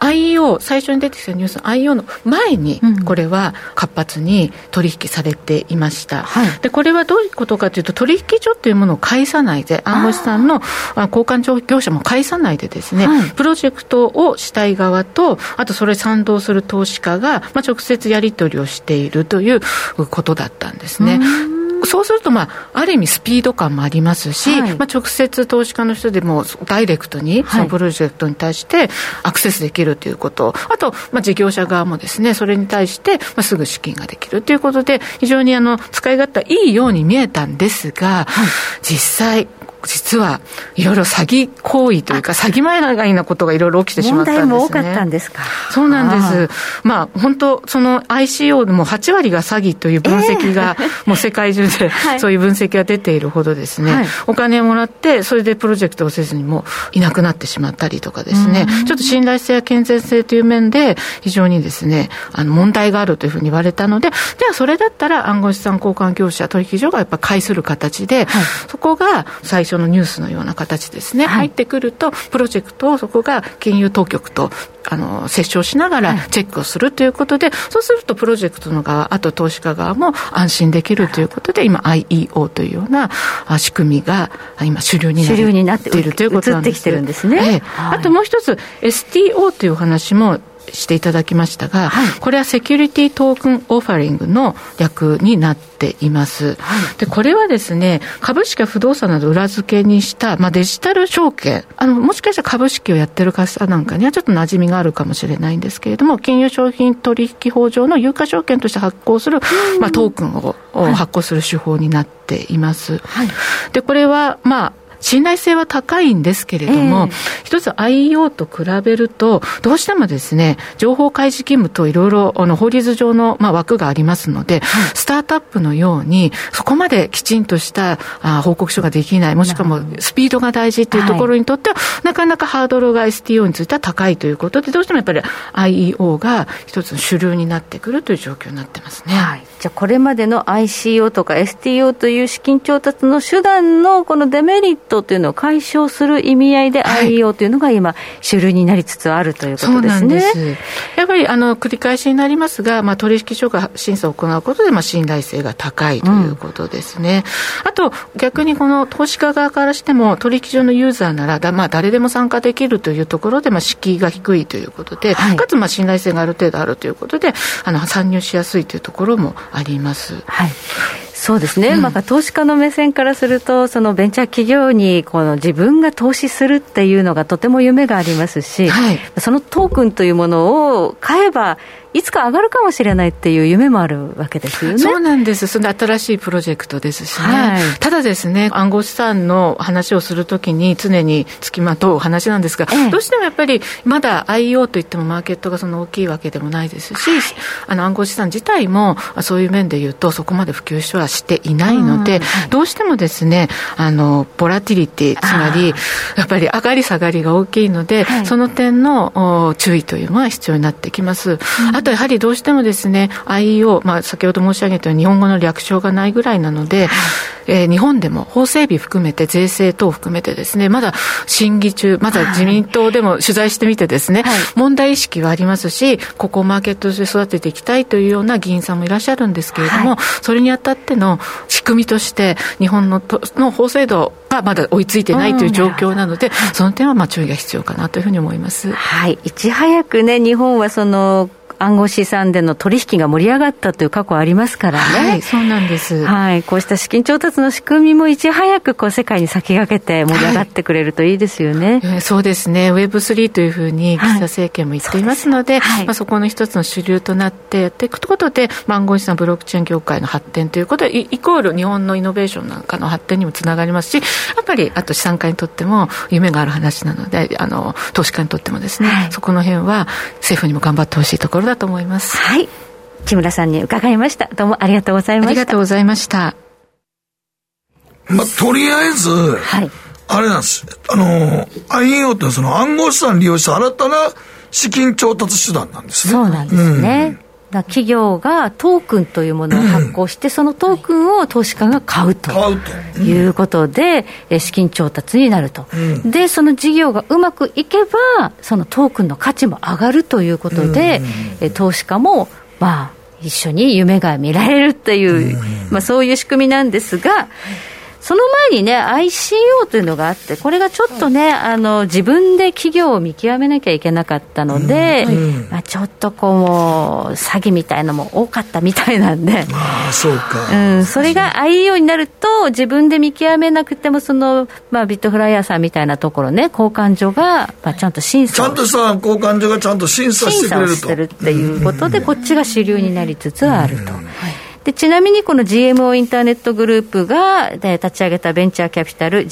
[SPEAKER 11] IEO 最初に出てきたニュースの IEO の前にこれは活発に取引されていました、でこれはどういうことかというと、取引所というものを介さないで、暗号資産の交換業者も介さないでですね、プロジェクトを主体側と、あとそれ賛同する投資家が直接やり取りをしているということだったんですね。そうすると、ある意味スピード感もありますし、直接投資家の人でもダイレクトにそのプロジェクトに対してアクセスできるということ、あと、事業者側もですね、それに対してすぐ資金ができるということで、非常に使い勝手いいように見えたんですが、実はいろいろ詐欺行為というか詐欺まがいなことがいろいろ起きてしまったんですね。
[SPEAKER 3] 問題も多かったんですか。
[SPEAKER 11] そうなんです。本当その ICO のも8割が詐欺という分析が、もう世界中でそういう分析が出ているほどですね、お金をもらってそれでプロジェクトをせずにもいなくなってしまったりとかですね、ちょっと信頼性や健全性という面で非常にですね問題があるというふうに言われたので、じゃあそれだったら暗号資産交換業者取引所がやっぱ介する形で、そこが最初のニュースのような形ですね、入ってくるとプロジェクトをそこが金融当局と折衝しながらチェックをするということで、そうするとプロジェクトの側、あと投資家側も安心できるということで、今 IEO というような仕組みが今主流になっているということなんです。
[SPEAKER 3] 移ってきてるんですね。
[SPEAKER 11] あともう一つ STO というお話もしていただきましたが、これはセキュリティトークンオファリングの略になっています、でこれはですね、株式や不動産など裏付けにした、デジタル証券、もしかしたら株式をやってる方なんかにはちょっと馴染みがあるかもしれないんですけれども、金融商品取引法上の有価証券として発行する、トークンを発行する手法になっています、でこれは信頼性は高いんですけれども、一つ IEO と比べるとどうしてもですね、情報開示義務といろいろ法律上の枠がありますので、スタートアップのようにそこまできちんとした報告書ができない、もしくはスピードが大事というところにとっては、なかなかハードルが STO については高いということで、どうしてもやっぱり IEO が一つの主流になってくるという状況になってますね。
[SPEAKER 3] じゃあこれまでの ICO とか STO という資金調達の手段のこのデメリットというのを解消する意味合いで IEO というのが今主流になりつつあるということですね。
[SPEAKER 11] そうなんです。やっぱり繰り返しになりますが、取引所が審査を行うことで信頼性が高いということですね、あと逆にこの投資家側からしても取引所のユーザーなら誰でも参加できるというところで敷居が低いということで、かつ信頼性がある程度あるということで参入しやすいというところもあります。
[SPEAKER 3] そうですね、投資家の目線からすると、そのベンチャー企業にこの自分が投資するっていうのがとても夢がありますし、そのトークンというものを買えばいつか上がるかもしれないっていう夢もあるわけですよね。
[SPEAKER 11] そうなんです。その新しいプロジェクトですしね、ただですね、暗号資産の話をするときに常につきまとう話なんですが、どうしてもやっぱりまだ IEO といってもマーケットがその大きいわけでもないですし、暗号資産自体もそういう面で言うとそこまで普及はしていないので、どうしてもですねボラティリティ、つまりやっぱり上がり下がりが大きいので、その点の注意というのは必要になってきます、あとやはりどうしてもですね IEO、先ほど申し上げたように日本語の略称がないぐらいなので、日本でも法整備含めて税制等含めてですね、まだ審議中、まだ自民党でも取材してみてですね、問題意識はありますし、ここをマーケットで育てていきたいというような議員さんもいらっしゃるんですけれども、それにあたっての仕組みとして日本の法制度がまだ追いついてないという状況なので、その点は注意が必要かなというふうに思います。
[SPEAKER 3] いち早くね、日本はその暗号資産での取引が盛り上がったという過去ありますからね。
[SPEAKER 11] はい、そうなんです。
[SPEAKER 3] はい、こうした資金調達の仕組みもいち早くこう世界に先駆けて盛り上がってくれるといいですよね。
[SPEAKER 11] はい、そうですね。Web3 というふうに岸田政権も言っていますので、はい、そこの一つの主流となってやっていくことで、暗号資産ブロックチェーン業界の発展ということでイコール日本のイノベーションなんかの発展にもつながりますし、やっぱりあと資産家にとっても夢がある話なので、投資家にとってもですね、はい、そこの辺は政府にも頑張ってほしいところだと思います。
[SPEAKER 3] はい、木村さんに伺いました。どうもありがとうございました。
[SPEAKER 11] ありがとうございました。
[SPEAKER 2] とりあえず、はい、あれなんです。IEO ってその暗号資産を利用した新たな資金調達手段なんですね。
[SPEAKER 3] そうなんですね。だ企業がトークンというものを発行して、そのトークンを投資家が買うということで、資金調達になると、でその事業がうまくいけばそのトークンの価値も上がるということで、投資家も一緒に夢が見られるという、そういう仕組みなんですが、その前にね ICO というのがあって、これがちょっとね、自分で企業を見極めなきゃいけなかったので、ちょっとこう詐欺みたいなのも多かったみたいなんで、
[SPEAKER 2] そうか、
[SPEAKER 3] それが IEO になると自分で見極めなくても、その、ビットフライヤーさんみたいなところね、交換所が、ちゃんと審査
[SPEAKER 2] ちゃんとした交換所がちゃんと審査してくれると、
[SPEAKER 3] 審査をしてるっていうことで、こっちが主流になりつつあると。でちなみにこの GMO インターネットグループが立ち上げたベンチャーキャピタル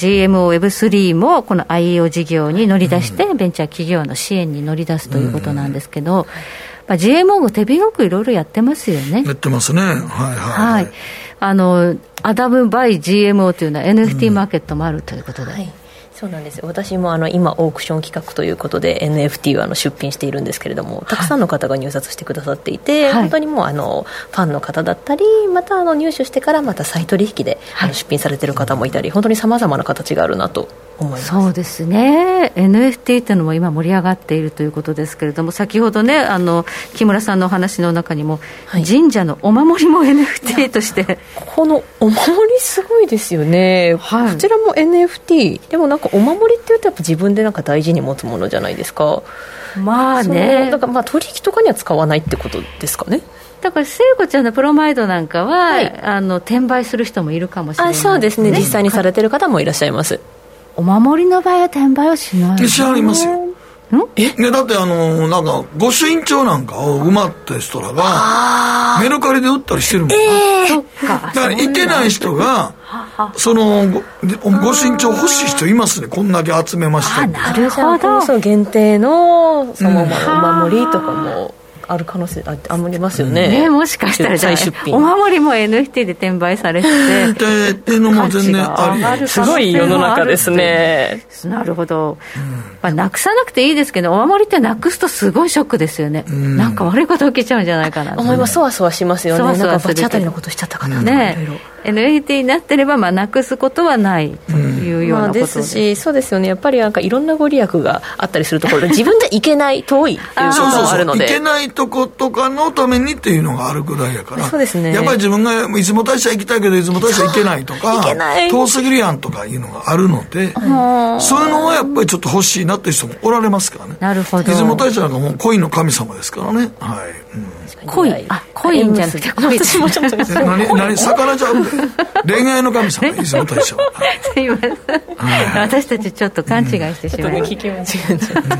[SPEAKER 3] GMO Web3 もこの IEO 事業に乗り出してベンチャー企業の支援に乗り出すということなんですけど、GMO も手広くいろいろやってますよね。
[SPEAKER 2] やってますね。はいはい、
[SPEAKER 3] はい、アダムバイ GMO というのは NFT マーケットもあるということで、
[SPEAKER 4] はい、そうなんです。私も今オークション企画ということで NFT を出品しているんですけれども、たくさんの方が入札してくださっていて、本当にもうファンの方だったり、また入手してからまた再取引で出品されている方もいたり、本当にさまざまな形があるなと思います。
[SPEAKER 3] そうですね。 NFT というのも今盛り上がっているということですけれども、先ほどね木村さんのお話の中にも、神社のお守りも NFT として
[SPEAKER 4] このお守りすごいですよね、こちらも NFT でもなんかお守りっていうとやっぱ自分でなんか大事に持つものじゃないですか。だから取引とかには使わないってことですかね。
[SPEAKER 3] だから聖子ちゃんのプロマイドなんかは、転売する人もいるかもしれない、
[SPEAKER 4] そうですね、実際にされてる方もいらっしゃいます。
[SPEAKER 3] お守りの場合は転売はしない。
[SPEAKER 2] しありますよ。だってなんか御朱印帳なんかを埋まった人らがメルカリで売ったりしてるもん、
[SPEAKER 3] そっか。
[SPEAKER 2] だからいけない人がその御朱印帳欲しい人いますね。こんだけ集めました。
[SPEAKER 3] なるほど。
[SPEAKER 4] そう限定のそのお守りとかもある可能性ありますよね。
[SPEAKER 3] もしかしたらじゃあお守りも NFT で転売されて
[SPEAKER 2] っていうのも全然あり。
[SPEAKER 4] すごい世の中ですね。
[SPEAKER 3] なるほど、なくさなくていいですけど、お守りってなくすとすごいショックですよね。なんか悪いこと起きちゃうんじゃないかな
[SPEAKER 4] 思います。そわそわしますよね。なんかバチ当たりのことしちゃったかな
[SPEAKER 3] ね。NFT になってればなくすことはないというようなこと
[SPEAKER 4] ですし、そうですよね。やっぱりなんかいろんなご利益があったりするところで自分で行けない遠いっていうこともあるので、
[SPEAKER 2] 行けないとことかのためにっていうのがあるぐらいやから、
[SPEAKER 4] そうですね。
[SPEAKER 2] やっぱり自分が出雲大社行きたいけど出雲大社行けないとか遠すぎるやんとかいうのがあるので、そういうのはやっぱりちょっと欲しいなっていう人もおられますからね。
[SPEAKER 3] なるほど。
[SPEAKER 2] 出雲大社なんかもう恋の神様ですからね。はい、
[SPEAKER 3] コインじゃなくてコイン。
[SPEAKER 4] 私もちょっと
[SPEAKER 2] 何魚ちゃうで恋愛の神様出雲大社は。
[SPEAKER 3] すいません、私たちちょっと勘違いしてしまいました。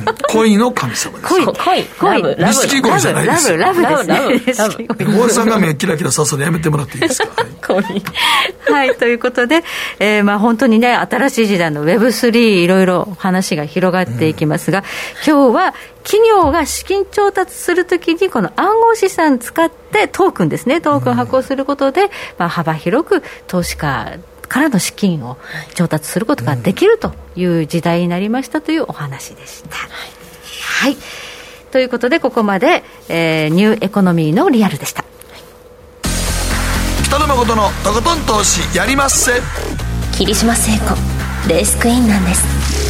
[SPEAKER 2] 恋の神様です。
[SPEAKER 3] 恋
[SPEAKER 2] 錦鯉じゃないですよ。
[SPEAKER 3] ラブ
[SPEAKER 2] 大江さんが目キラキラさすのやめてもらっていいですか。
[SPEAKER 3] はい、ということで、本当にね、新しい時代の Web3 いろいろ話が広がっていきますが、今日は企業が資金調達するときにこの暗号資産を使ってトークンですね、トークンを発行することで、幅広く投資家からの資金を調達することができるという時代になりましたというお話でした。はい、ということでここまで、ニューエコノミーのリアルでした。
[SPEAKER 2] 北野誠のとことん投資やりまっせ。
[SPEAKER 10] 霧島聖子レースクイーンなんです。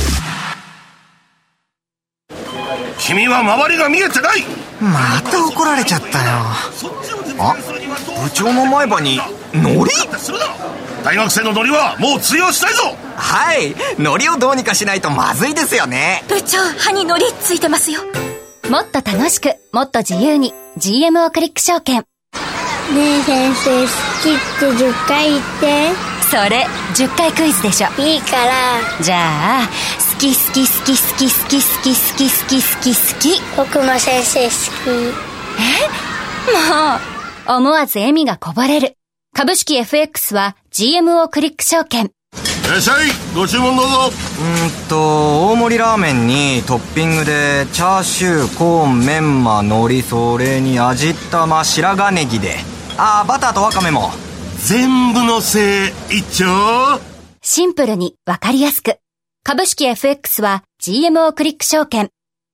[SPEAKER 12] 君は周りが見えてない。
[SPEAKER 7] また怒られちゃったよ。あ、部長の前歯にノリ。
[SPEAKER 12] 大学生のノリはもう通用したいぞ。
[SPEAKER 7] はい、ノリをどうにかしないとまずいですよね。
[SPEAKER 10] 部長、歯にノリついてますよ。
[SPEAKER 8] もっと楽しく、もっと自由に GMO クリック証券。
[SPEAKER 13] ねえ先生、好きって10回言って。
[SPEAKER 8] それ10回クイズでしょ。
[SPEAKER 13] いいから。
[SPEAKER 8] じゃあ、好き好き好き好き好き好き好き好き好き好き。
[SPEAKER 13] 僕も先生好き。
[SPEAKER 8] もう思わず笑みがこぼれる。株式 FX は GMO クリック証券。
[SPEAKER 12] いらっしゃい、ご注文どうぞ。
[SPEAKER 9] 大盛りラーメンにトッピングでチャーシュー、コーン、メンマ、海苔、それに味玉、白髪ネギで、バターとワカメも
[SPEAKER 12] 全部のせい一丁。
[SPEAKER 8] シンプルにわかりやすく。株式 FX は GMO クリック証券。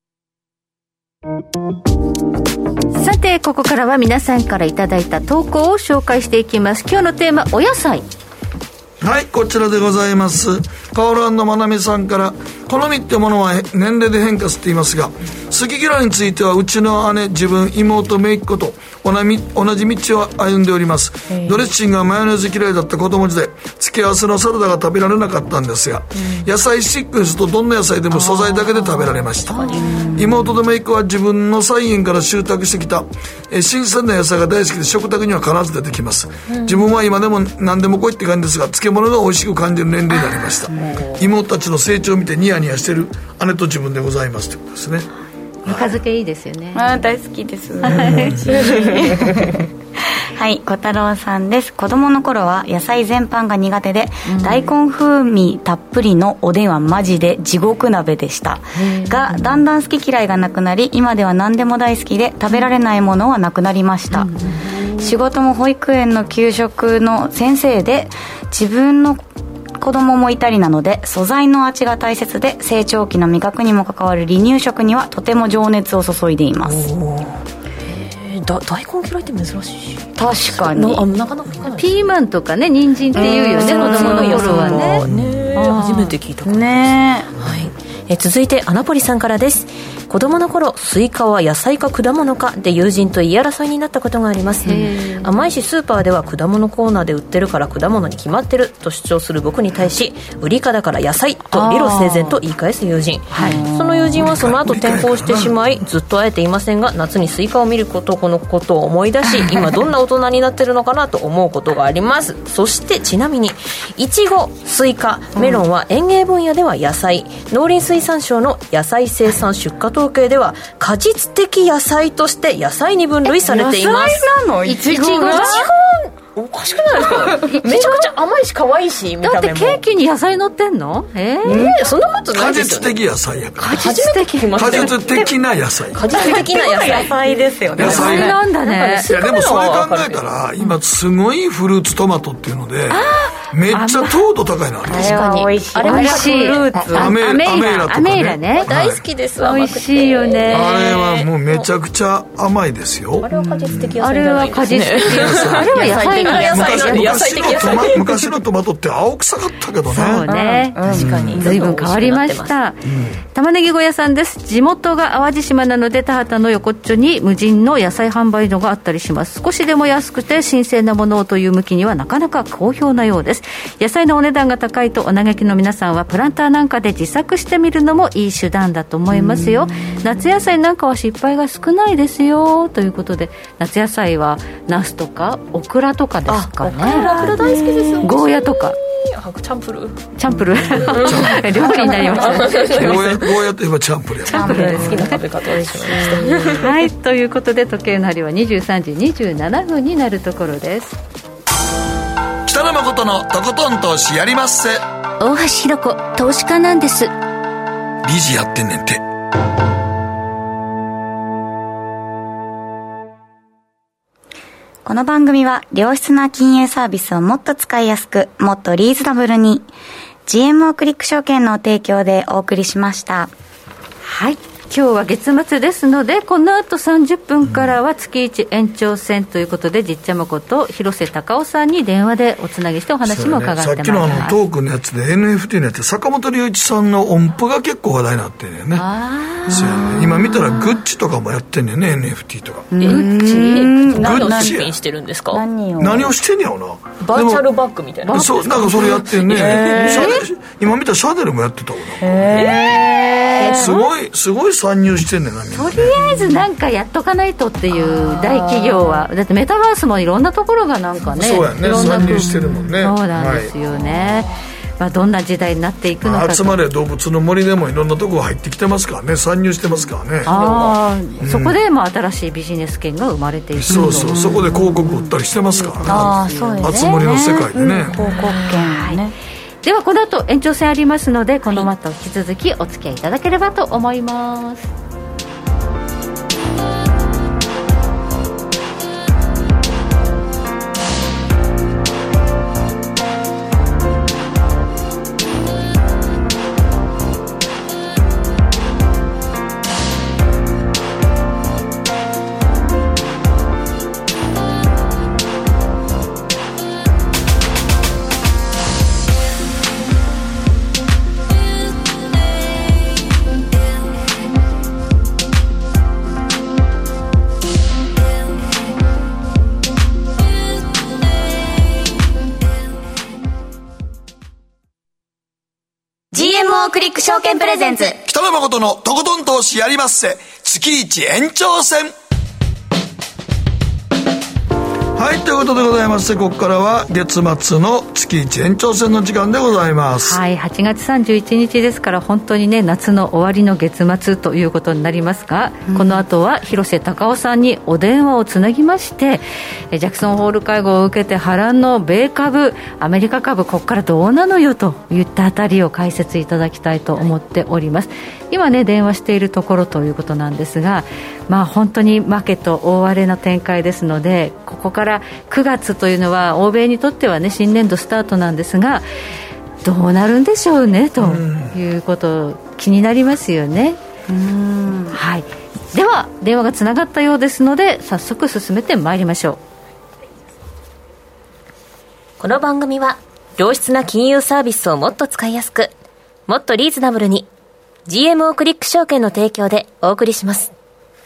[SPEAKER 3] さて、ここからは皆さんからいただいた投稿を紹介していきます。今日のテーマ、お野菜。
[SPEAKER 2] はい、こちらでございます。カオル&マナミさんから、好みってものは年齢で変化していますが、好き嫌いについてはうちの姉、自分、妹、姪っ子と同じ道を歩んでおります。ドレッシングがマヨネーズ嫌いだった子供時代、付け合わせのサラダが食べられなかったんですが、野菜スティックにするとどんな野菜でも素材だけで食べられました。妹と姪っ子は自分の菜園から収穫してきた新鮮な野菜が大好きで、食卓には必ず出てきます。自分は今でも何でも来いって感じですが、漬物が美味しく感じる年齢になりました。妹たちの成長を見てニヤニヤしている姉と自分でございますということですね。
[SPEAKER 3] ぬか漬けいいですよね。
[SPEAKER 1] 大好きです。はい、小太郎さんです。子供の頃は野菜全般が苦手で、大根風味たっぷりのおでんはマジで地獄鍋でしたが、だんだん好き嫌いがなくなり、今では何でも大好きで、食べられないものはなくなりました。仕事も保育園の給食の先生で、自分の子供もいたりなので、素材の味が大切で、成長期の味覚にも関わる離乳食にはとても情熱を注いでいます。
[SPEAKER 4] 大根嫌いって珍しい。
[SPEAKER 1] 確かに
[SPEAKER 4] なかなか聞かない。
[SPEAKER 3] ピーマンとかね、人参っていうよね、子供の頃はね。
[SPEAKER 4] 初めて聞いたから
[SPEAKER 1] ね。
[SPEAKER 4] はい。続いてアナポリさんからです。子供の頃、スイカは野菜か果物かで友人と言い争いになったことがあります。甘いしスーパーでは果物コーナーで売ってるから果物に決まってると主張する僕に対し、売りかだから野菜と理路整然と言い返す友人。その友人はその後転校してしまい、ずっと会えていませんが、夏にスイカを見ることこのことを思い出し、今どんな大人になってるのかなと思うことがあります。そしてちなみにイチゴ、スイカ、メロンは園芸分野では野菜、農林水産省の野菜生産出荷統計では果実的野菜として野菜に分類されています。
[SPEAKER 1] 野菜なの？イチゴが？
[SPEAKER 4] おかしくないですか？めちゃくちゃ甘いし可愛いし、見た目も。
[SPEAKER 3] だってケーキに野菜乗ってんの？
[SPEAKER 4] そんなことないですよね。
[SPEAKER 2] 果実的野菜やから。
[SPEAKER 3] 果実的
[SPEAKER 2] な野菜。
[SPEAKER 4] 果実的な野
[SPEAKER 1] 菜ですよね。
[SPEAKER 2] 野菜
[SPEAKER 3] なんだね。
[SPEAKER 2] いやでもそれ考えたら、今すごいフルーツトマトっていうので、めっちゃ糖度高いのある。
[SPEAKER 1] 確かに美味しい。
[SPEAKER 3] あれ美味しい。
[SPEAKER 2] アメーラとかね。
[SPEAKER 4] 大好きです。
[SPEAKER 3] 美味しいよね。
[SPEAKER 2] あれはもうめちゃくちゃ甘いですよ。
[SPEAKER 4] あれは果実的野菜じゃないですね。
[SPEAKER 3] あれは野菜
[SPEAKER 2] 昔のトマトって青臭かったけどね。
[SPEAKER 3] そうね、
[SPEAKER 4] 確かに
[SPEAKER 3] 随分変わりました。玉ねぎ小屋さんです。地元が淡路島なので、田畑の横っちょに無人の野菜販売所があったりします。少しでも安くて新鮮なものをという向きにはなかなか好評なようです。野菜のお値段が高いとお嘆きの皆さんは、プランターなんかで自作してみるのもいい手段だと思いますよ。夏野菜なんかは失敗が少ないですよということで、夏野菜はナスとかオクラとかですかね。
[SPEAKER 4] オクラ大好きですよ。
[SPEAKER 3] ゴーヤとか
[SPEAKER 4] チャンプルー
[SPEAKER 3] 料理になりましたね。
[SPEAKER 2] ゴーヤといえばチャンプルー。
[SPEAKER 3] チャンプルー
[SPEAKER 4] 好きな食べ方をしました。
[SPEAKER 3] はい、ということで時計の針は23時27分になるところです。
[SPEAKER 2] 北野誠のとことん投資やりまっせ。
[SPEAKER 8] 大橋ひろ子、投資家なんです。
[SPEAKER 2] 理事やってんねんて。
[SPEAKER 1] この番組は良質な金融サービスをもっと使いやすく、もっとリーズナブルに GMO クリック証券の提供でお送りしました。
[SPEAKER 3] はい、今日は月末ですので、この後30分からは月1延長戦ということで、じっちゃまこと広瀬隆夫さんに電話でおつなぎしてお話も伺ってまいります。
[SPEAKER 2] さっきのトークのやつで NFT のやつで坂本龍一さんの音符が結構話題になってるよね。今見たらグッチとかもやってんねんね、 NFT とか。
[SPEAKER 4] グッチ何を出品してるんですか？
[SPEAKER 2] 何をしてんねやろな。
[SPEAKER 4] バーチャルバッグみたいな。
[SPEAKER 2] そうなんかそれやってんね。今見たらシャネルもやってたわな。すごい参入してんねんな。
[SPEAKER 3] とりあえずなんかやっとかないとっていう大企業は、だってメタバースもいろんなところがなんかね、
[SPEAKER 2] そうやね、参入してるもんね。
[SPEAKER 3] そうなんですよね、まあ、どんな時代になっていくのかと。
[SPEAKER 2] 集まれ動物の森でもいろんなところ入ってきてますからね、参入してますからね。
[SPEAKER 3] そこでも新しいビジネス圏が生まれていく。
[SPEAKER 2] そうそう、そこで広告売ったりしてますからね。
[SPEAKER 1] そうですね、
[SPEAKER 2] 集まりの世界でね、
[SPEAKER 1] 広告権ね。
[SPEAKER 3] ではこの後延長戦ありますので、この後引き続きお付き合いいただければと思います。
[SPEAKER 10] クリック証券プレゼンツ、
[SPEAKER 2] 北野誠のとことん投資やりまっせ、月一延長戦。はい、ということでございまして、ここからは月末の月一延長戦の時間でございます。
[SPEAKER 3] はい、8月31日ですから、本当にね、夏の終わりの月末ということになりますが、この後は広瀬隆夫さんにお電話をつなぎまして、ジャクソンホール会合を受けて波乱の米株、アメリカ株、ここからどうなのよといったあたりを解説いただきたいと思っております。今ね、電話しているところということなんですが、まあ、本当にマーケット大荒れな展開ですので、ここから9月というのは欧米にとってはね、新年度スタートなんですが、どうなるんでしょうねということ気になりますよね。はい、では電話がつながったようですので、早速進めてまいりましょう。
[SPEAKER 10] この番組は良質な金融サービスをもっと使いやすく、もっとリーズナブルに GMO クリック証券の提供でお送りします。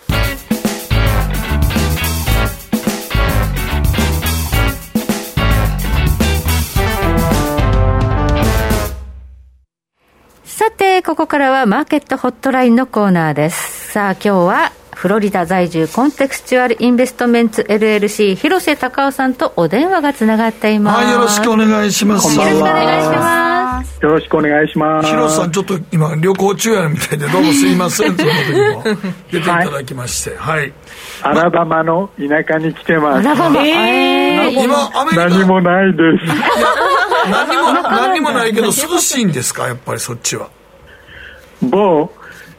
[SPEAKER 3] さて、ここからはマーケットホットラインのコーナーです。さあ、今日はフロリダ在住コンテクスチュアルインベストメンツ LLC 広瀬隆夫さんとお電話がつながっています。
[SPEAKER 2] はい、よろしくお願いします。
[SPEAKER 3] よろしくお願いします。
[SPEAKER 14] よろしくお願いします。
[SPEAKER 2] 広瀬さん、ちょっと今旅行中やみたいで、どうもすいませんその時も出ていただきまして、はい、
[SPEAKER 14] アラバマの田舎に来てます。
[SPEAKER 3] アラバマ、
[SPEAKER 2] 今アメリカ
[SPEAKER 14] 何もないです。
[SPEAKER 2] 何もないけど涼しいんですか、やっぱりそっちは。
[SPEAKER 14] 某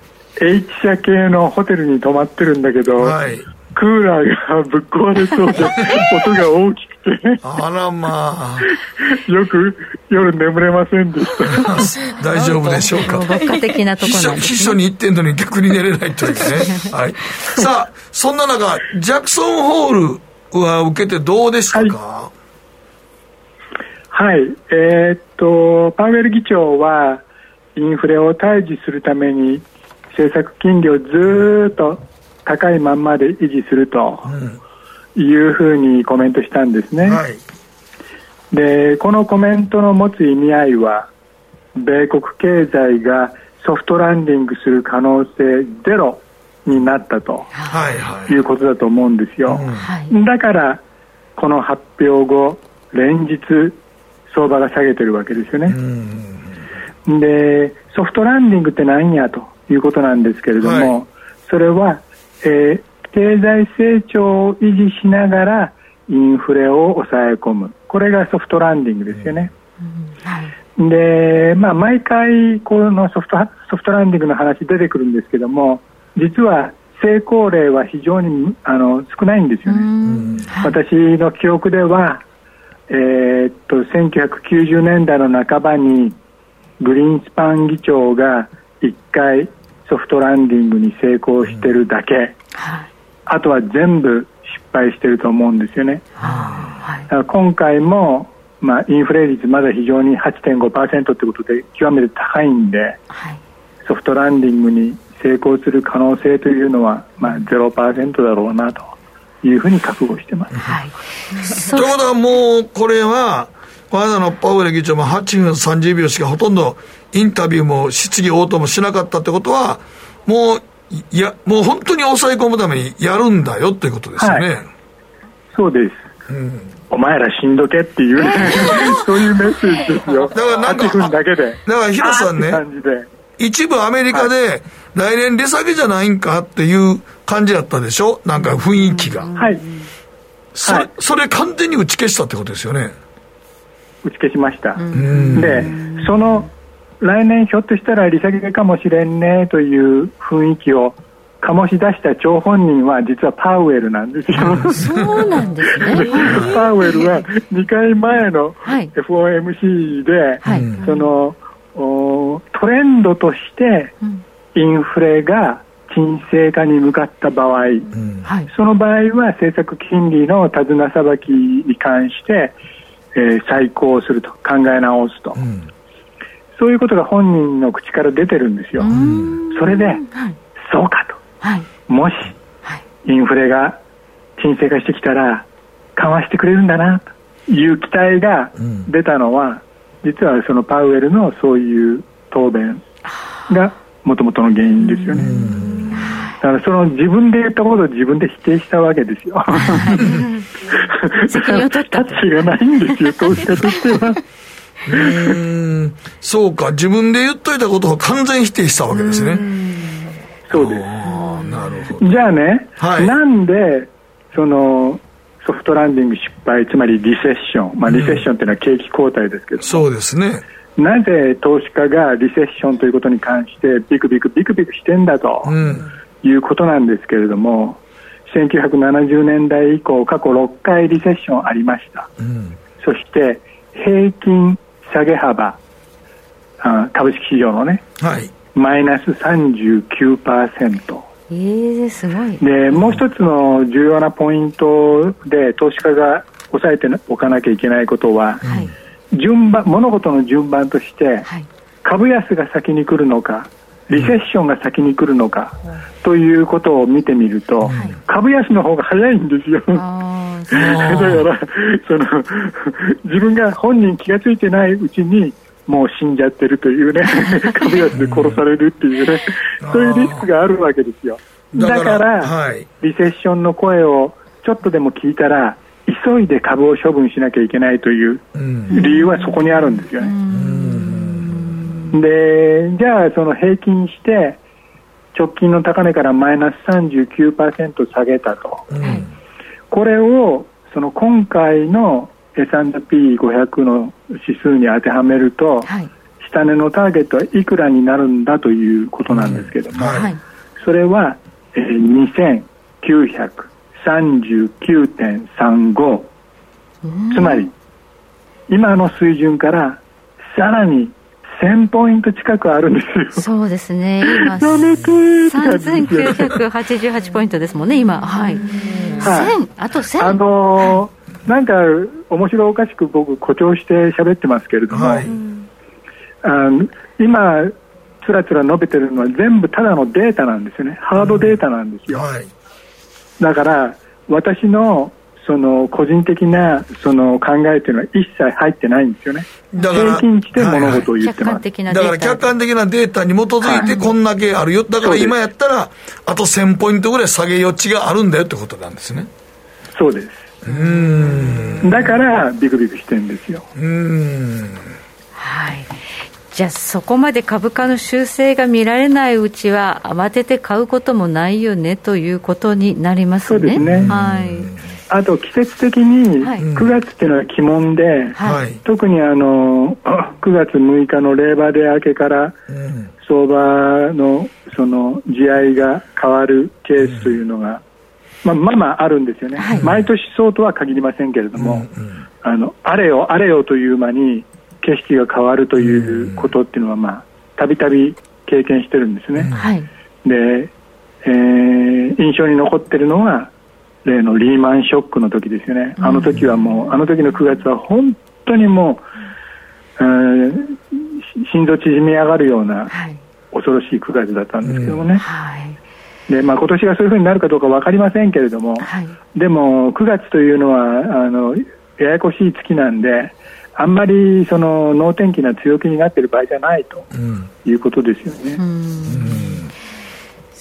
[SPEAKER 14] H 社系のホテルに泊まってるんだけど、はい、クーラーがぶっ壊れそうで音が大きくて
[SPEAKER 2] あらまあ
[SPEAKER 14] よく夜眠れませんでした
[SPEAKER 2] 大丈夫でしょうか。
[SPEAKER 3] 牧歌的なところなんですね。
[SPEAKER 2] 秘書に行ってんのに逆に寝れないというね、はい、さあ、そんな中ジャクソンホールは受けてどうでしたか。
[SPEAKER 14] はい、パウエル議長はインフレを退治するために政策金利をずっと高いまんまで維持するというふうにコメントしたんですね、はい、でこのコメントの持つ意味合いは、米国経済がソフトランディングする可能性ゼロになったということだと思うんですよ、だからこの発表後連日相場が下げてるわけですよね。でソフトランディングって何やということなんですけれども、はい、それは、経済成長を維持しながらインフレを抑え込む、これがソフトランディングですよね、で、毎回このソフトランディングの話出てくるんですけども、実は成功例は非常に少ないんですよね、私の記憶では、1990年代の半ばにグリーンスパン議長が1回ソフトランディングに成功してるだけ、あとは全部失敗してると思うんですよね、だから今回も、インフレ率まだ非常に 8.5% ということで極めて高いんで、ソフトランディングに成功する可能性というのは、0% だろうなというふうに覚悟してます、
[SPEAKER 2] ということはもうこれはこの間のパウエル議長も8分30秒しかほとんどインタビューも質疑応答もしなかったってことは、もういやもう本当に抑え込むためにやるんだよっていうことですよね、
[SPEAKER 14] そうです、お前らしんどけっていう、そういうメッセージですよ。だからなんか8分だけで。
[SPEAKER 2] だから広さんね、一部アメリカで来年利下げじゃないんかっていう感じだったでしょ、なんか雰囲気が。それ完全に打ち消したってことですよね。
[SPEAKER 14] 打ち消しました。で、その来年ひょっとしたら利下げかもしれんねという雰囲気を醸し出した張本人は実はパウエルなんですよ。
[SPEAKER 3] そうなんですね。
[SPEAKER 14] パウエルは2回前の FOMC で、そのトレンドとしてインフレが沈静化に向かった場合、その場合は政策金利の手綱さばきに関して、再考すると、考え直すと、そういうことが本人の口から出てるんですよ。それで、そうかと、もし、インフレが沈静化してきたら緩和してくれるんだなという期待が出たのは、実はそのパウエルのそういう答弁がもともとの原因ですよね。だからその自分で言ったことを自分で否定したわけですよ。
[SPEAKER 3] 責任を取った。
[SPEAKER 14] タッチがないんですよ、投資家としては。
[SPEAKER 2] そうか、自分で言っといたことを完全否定したわけですね。
[SPEAKER 14] そうです。
[SPEAKER 2] なるほど。
[SPEAKER 14] じゃあね、なんでそのソフトランディング失敗、つまりリセッション、リセッションというのは景気後退ですけど、
[SPEAKER 2] そうですね。
[SPEAKER 14] なぜ投資家がリセッションということに関してビクビクしてんだと、いうことなんですけれども、1970年代以降過去6回リセッションありました、そして平均下げ幅、株式市場のね、マイナス 39%、
[SPEAKER 3] すごい。
[SPEAKER 14] でもう一つの重要なポイントで投資家が押さえておかなきゃいけないことは、物事の順番として、株安が先に来るのかリセッションが先に来るのか、ということを見てみると、株安の方が早いんですよ。だから自分が本人気がついてないうちにもう死んじゃってるというね、株安で殺されるっていうね、そういうリスクがあるわけですよ。だから、リセッションの声をちょっとでも聞いたら急いで株を処分しなきゃいけないという理由はそこにあるんですよね。で、じゃあその平均して直近の高値からマイナス 39% 下げたと、これをその今回の S&P500 の指数に当てはめると、下値のターゲットはいくらになるんだということなんですけども、それは、2939.35、つまり今の水準からさらに1000ポイント近くあるんですよ。
[SPEAKER 3] そうですね、今3988ポイントですもんね、今。あと1000、
[SPEAKER 14] なんか面白おかしく僕誇張して喋ってますけれども、今つらつら述べてるのは全部ただのデータなんですよね。ハードデータなんですよ。だから私のその個人的なその考えというのは一切入ってないんですよね。だから平均して物事を言ってます。だ
[SPEAKER 2] から客観的なデータに基づいてこんだけあるよ。だから今やったらあと1000ポイントぐらい下げ余地があるんだよってことなんですね。
[SPEAKER 14] そうです。だからビクビクしてるんですよ。
[SPEAKER 3] じゃあそこまで株価の修正が見られないうちは慌てて買うこともないよねということになりますね。
[SPEAKER 14] そうですね。あと季節的に9月っていうのは鬼門で、特に9月6日のレーバーデー明けから相場のその地合いが変わるケースというのが、まああるんですよね。毎年そうとは限りませんけれども、あれよという間に景色が変わるということっていうのはたびたび経験してるんですね。で、印象に残ってるのは例のリーマンショックの時ですよね。あの時はもう、あの時の9月は本当にもう、心臓縮み上がるような恐ろしい9月だったんですけどもね。で、今年がそういうふうになるかどうか分かりませんけれども、でも9月というのはややこしい月なんで、あんまりその能天気な強気になっている場合じゃないということですよね。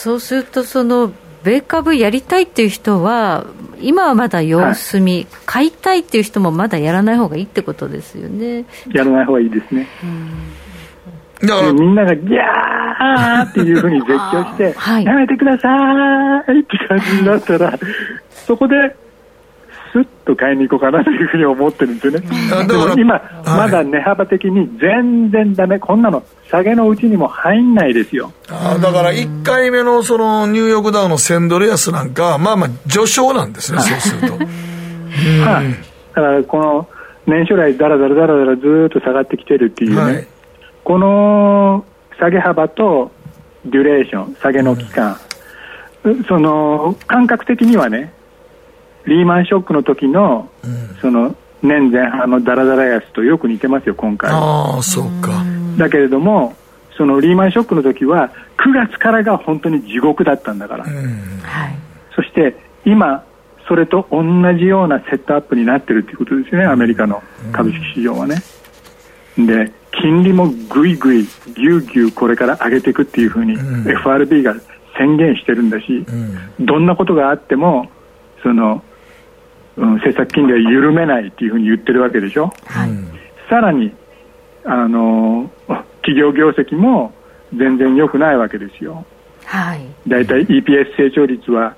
[SPEAKER 3] そうすると米株やりたいっていう人は今はまだ様子見、買いたいっていう人もまだやらない方がいいってことですよね。
[SPEAKER 14] やらない方がいいですね。みんながギャーっていうふうに絶叫して、やめてくださいって感じになったらそこでスッと買いに行こうかなというふうに思ってるんですよね。でも今、まだ値幅的に全然ダメ、こんなの下げのうちにも入んないですよ。
[SPEAKER 2] だから1回目のそのニューヨークダウの1000ドル安なんか序章なんですね、そうすると。だ
[SPEAKER 14] からこの年初来だらだらずーっと下がってきてるっていうね、この下げ幅とデュレーション、下げの期間、その感覚的にはね、リーマンショックの時の、その年前半のダラダラ安とよく似てますよ、今回。
[SPEAKER 2] そうか。
[SPEAKER 14] だけれども、そのリーマンショックの時は9月からが本当に地獄だったんだから、そして今それと同じようなセットアップになってるということですね、アメリカの株式市場はね。で、金利もぐいぐいぎゅうぎゅうこれから上げていくっていうふうに FRB が宣言してるんだし、どんなことがあってもその政策金利は緩めないっていうふうに言ってるわけでしょ。さらに企業業績も全然良くないわけですよ。だいたい EPS 成長率は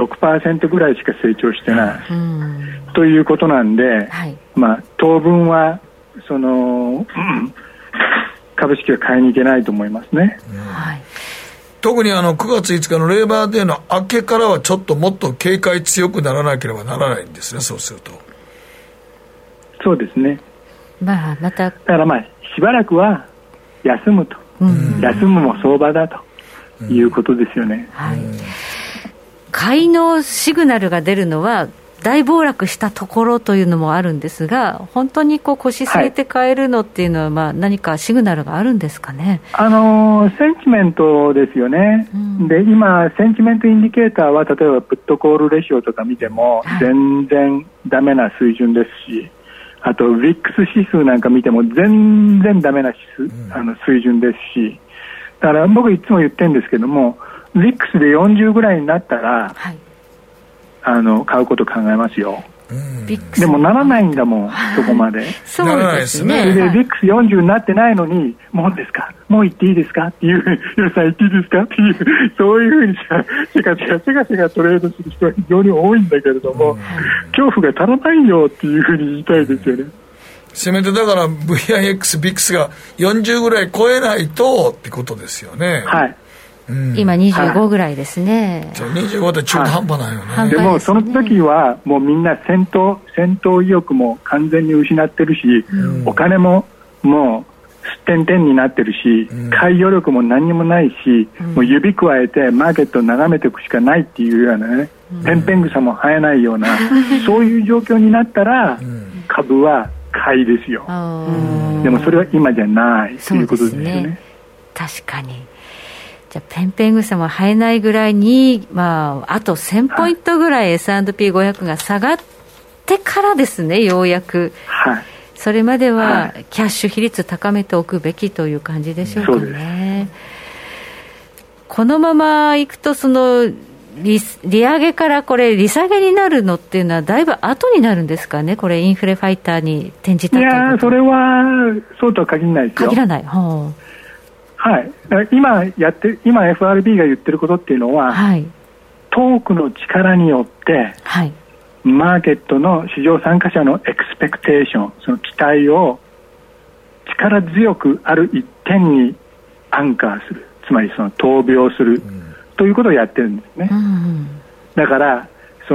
[SPEAKER 14] 6% ぐらいしか成長してない、ということなんで、当分はその、株式は買いに行けないと思いますね。
[SPEAKER 2] 特に9月5日のレーバーデーの明けからはちょっともっと警戒強くならなければならないんですね、そうすると。
[SPEAKER 14] そうですね。
[SPEAKER 3] また
[SPEAKER 14] だからしばらくは休むと、休むも相場だということですよね。
[SPEAKER 3] 買いのシグナルが出るのは大暴落したところというのもあるんですが、本当に腰据えて買えるのっていうのは、何かシグナルがあるんですかね。
[SPEAKER 14] センチメントですよね。で、今センチメントインディケーターは例えばプットコールレシオとか見ても全然ダメな水準ですし、あと VIX 指数なんか見ても全然ダメな水準ですし、だから僕いつも言ってるんですけども、 VIX で40ぐらいになったら、買うこと考えますよ。でもならないんだもん、そこまで。
[SPEAKER 3] そうですね。
[SPEAKER 14] で VIX40 になってないのに、もうですか、もう言っていいですかっていう、皆さん言っていいですかっていう、そういうふうにせかせかトレードする人は非常に多いんだけれども、恐怖が足らないよっていうふうに言いたいですよね。
[SPEAKER 2] せめてだから VIX、VIX が40ぐらい超えないとってことですよね。
[SPEAKER 3] 今25ぐらいですね。
[SPEAKER 2] 25って中途半端ないよね。
[SPEAKER 14] でもその時はもうみんな戦闘意欲も完全に失ってるし、お金ももうすってんてんになってるし、買い余力も何にもないし、もう指くわえてマーケットを眺めていくしかないっていうようなね、ペンペン草も生えないようなそういう状況になったら、株は買いですよ。でもそれは今じゃないということですよね。
[SPEAKER 3] 確かに。じゃあペンペン草も生えないぐらいに、あと1000ポイントぐらい S&P500 が下がってからですね、ようやく。それまではキャッシュ比率高めておくべきという感じでしょうかね。このままいくと利上げからこれ利下げになるのっていうのはだいぶ後になるんですかね、これインフレファイターに転じたということ。
[SPEAKER 14] いや、それはそうとは限らないですよ。
[SPEAKER 3] 限らない。
[SPEAKER 14] 今 FRB が言ってることっていうのは、トークの力によって、マーケットの市場参加者のエクスペクテーション、その期待を力強くある一点にアンカーする、つまりその闘病する、ということをやってるんですね。だから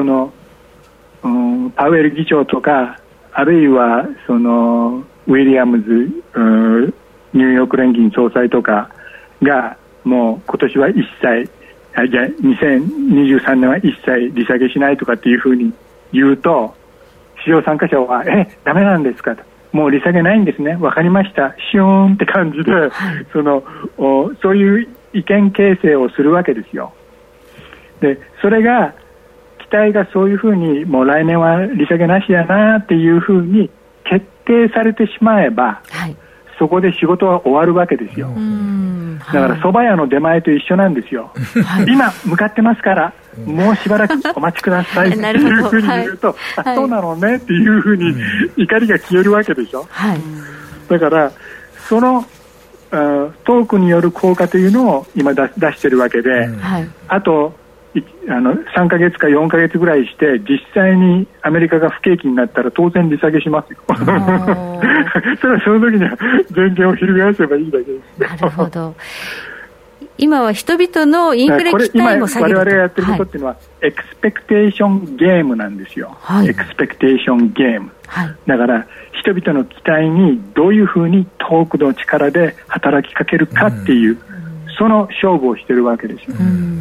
[SPEAKER 14] パウエル議長とか、あるいはウィリアムズニューヨーク連銀総裁とかがもう今年は一切、じゃあ2023年は一切利下げしないとかっていうふうに言うと、市場参加者はダメなんですかと、もう利下げないんですね、わかりました、シューンって感じで、そういう意見形成をするわけですよ。でそれが期待がそういうふうにもう来年は利下げなしやなっていうふうに決定されてしまえば、 そこで仕事は終わるわけですよ。だから蕎麦屋の出前と一緒なんですよ、はい、今向かってますからもうしばらくお待ちくださいっていうふうに言うと、はい、そうなのねっていうふうに怒りが消えるわけでしょ、はい、だからそのトークによる効果というのを今出してるわけで、はい、あと3ヶ月か4ヶ月ぐらいして実際にアメリカが不景気になったら当然利下げしますよそれはその時には前言を翻せばいいだけです。
[SPEAKER 3] なるほど。今は人々のインフレ期待も下げると。
[SPEAKER 14] 我々がやってることっていうのは、はい、エクスペクテーションゲームなんですよ、はい、エクスペクテーションゲーム、はい、だから人々の期待にどういうふうにトークの力で働きかけるかっていう、その勝負をしてるわけですよ。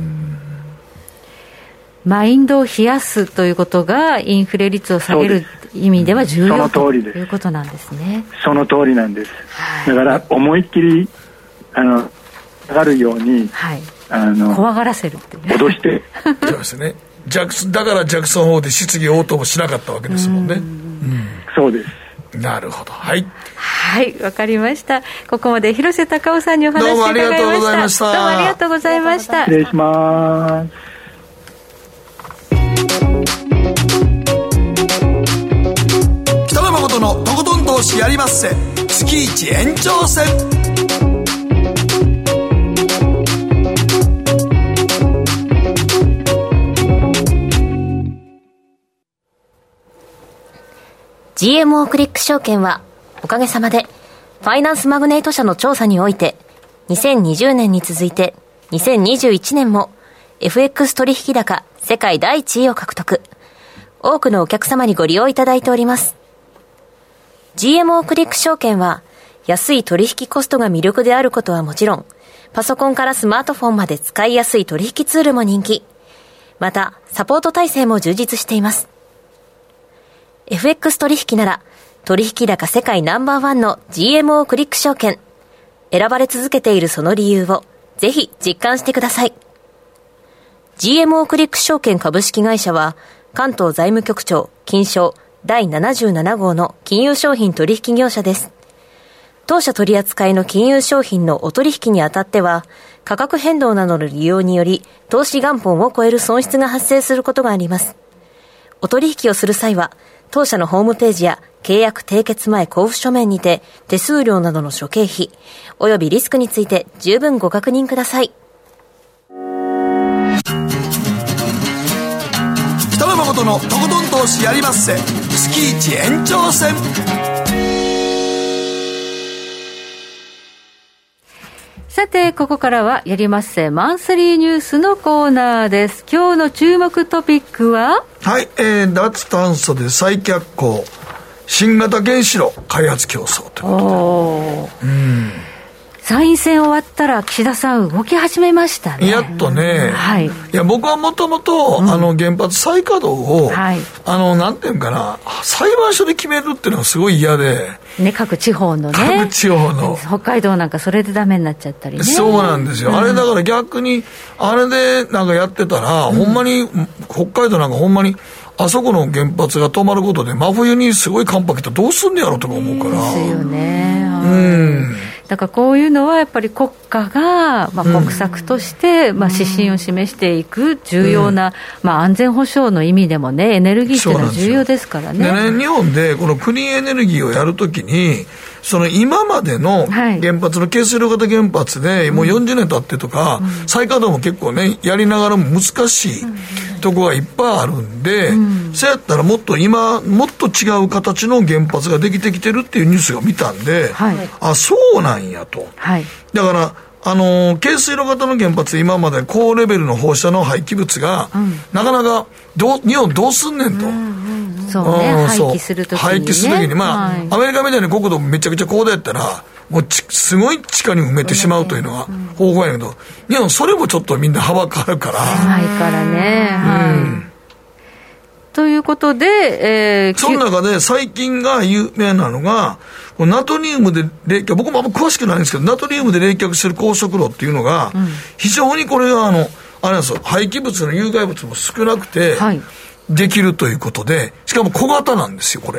[SPEAKER 3] マインドを冷やすということがインフレ率を下げる意味では重要ということなんですね。
[SPEAKER 14] その通りなんです、はい、だから思いっきり上がるように、はい、
[SPEAKER 3] 怖がらせるっていう
[SPEAKER 14] 脅して
[SPEAKER 2] そうですね。だからジャクソン法で質疑応答もしなかったわけですもんね。
[SPEAKER 14] そうです。
[SPEAKER 2] なるほど。はい
[SPEAKER 3] はい、わかりました。ここまで広瀬隆夫さんにお話を伺いました。どうもありがとうございました。
[SPEAKER 14] 失礼します。
[SPEAKER 2] 北野誠のとことん投資やりまっせ。月一延長戦。
[SPEAKER 10] GMO クリック証券はおかげさまでファイナンスマグネート社の調査において2020年に続いて2021年も FX 取引高世界第1位を獲得。多くのお客様にご利用いただいております。GMO クリック証券は安い取引コストが魅力であることはもちろん、パソコンからスマートフォンまで使いやすい取引ツールも人気。またサポート体制も充実しています。FX 取引なら取引高世界ナンバーワンの GMO クリック証券。選ばれ続けているその理由をぜひ実感してください。GMO クリック証券株式会社は関東財務局長金商第77号の金融商品取引業者です。当社取扱いの金融商品のお取引にあたっては価格変動などの利用により投資元本を超える損失が発生することがあります。お取引をする際は当社のホームページや契約締結前交付書面にて手数料などの諸経費およびリスクについて十分ご確認ください。
[SPEAKER 2] 北野誠のとことん投資やりまっせ。月一延長戦。
[SPEAKER 3] さてここからはやりまっせマンスリーニュースのコーナーです。今日の注目トピックは、
[SPEAKER 2] はい、脱炭素で再脚光、新型原子炉開発競争ということで、
[SPEAKER 3] 参院選終わったら岸田さん動き始めましたね。
[SPEAKER 2] やっとね、はい、いや僕はもともと原発再稼働を、はい、なんていうかな、裁判所で決めるっていうのがすごい嫌で、
[SPEAKER 3] ね、各地方のね、
[SPEAKER 2] 各地方の
[SPEAKER 3] 北海道なんかそれでダメになっちゃったりね。
[SPEAKER 2] そうなんですよ、あれだから逆にあれでなんかやってたら、ほんまに北海道なんかほんまにあそこの原発が止まることで真冬にすごい寒波来たらどうすんねやろとか思うから。
[SPEAKER 3] ですよね。だからこういうのはやっぱり国家が、国策として、指針を示していく重要な、安全保障の意味でもね、エネルギーっていうのは重要ですからね。
[SPEAKER 2] でね、日本でこのクリーンエネルギーをやるときにその今までの原発の軽水炉型原発でもう40年経ってとか、再稼働も結構ねやりながらも難しいとこがいっぱいあるんで、そうやったらもっと違う形の原発ができてきてるっていうニュースが見たんで、あ、そうなんやと、だから軽水炉型の原発で今まで高レベルの放射能廃棄物が、なかなか日本どうすんねんと、
[SPEAKER 3] そうね、廃棄するときにね、
[SPEAKER 2] 廃棄するときに、アメリカみたいに国土めちゃくちゃ広大やったらもうすごい地下に埋めてしまうというのが方法やけど、日本それもちょっとみんな幅があるから
[SPEAKER 3] 狭いからね、ということで、
[SPEAKER 2] その中で最近が有名なのがナトリウムで冷却、僕もあんま詳しくないんですけど、ナトリウムで冷却する高速炉っていうのが、非常にこれがあれなんですよ、廃棄物の有害物も少なくてできるということで、しかも小型なんですよ、これが。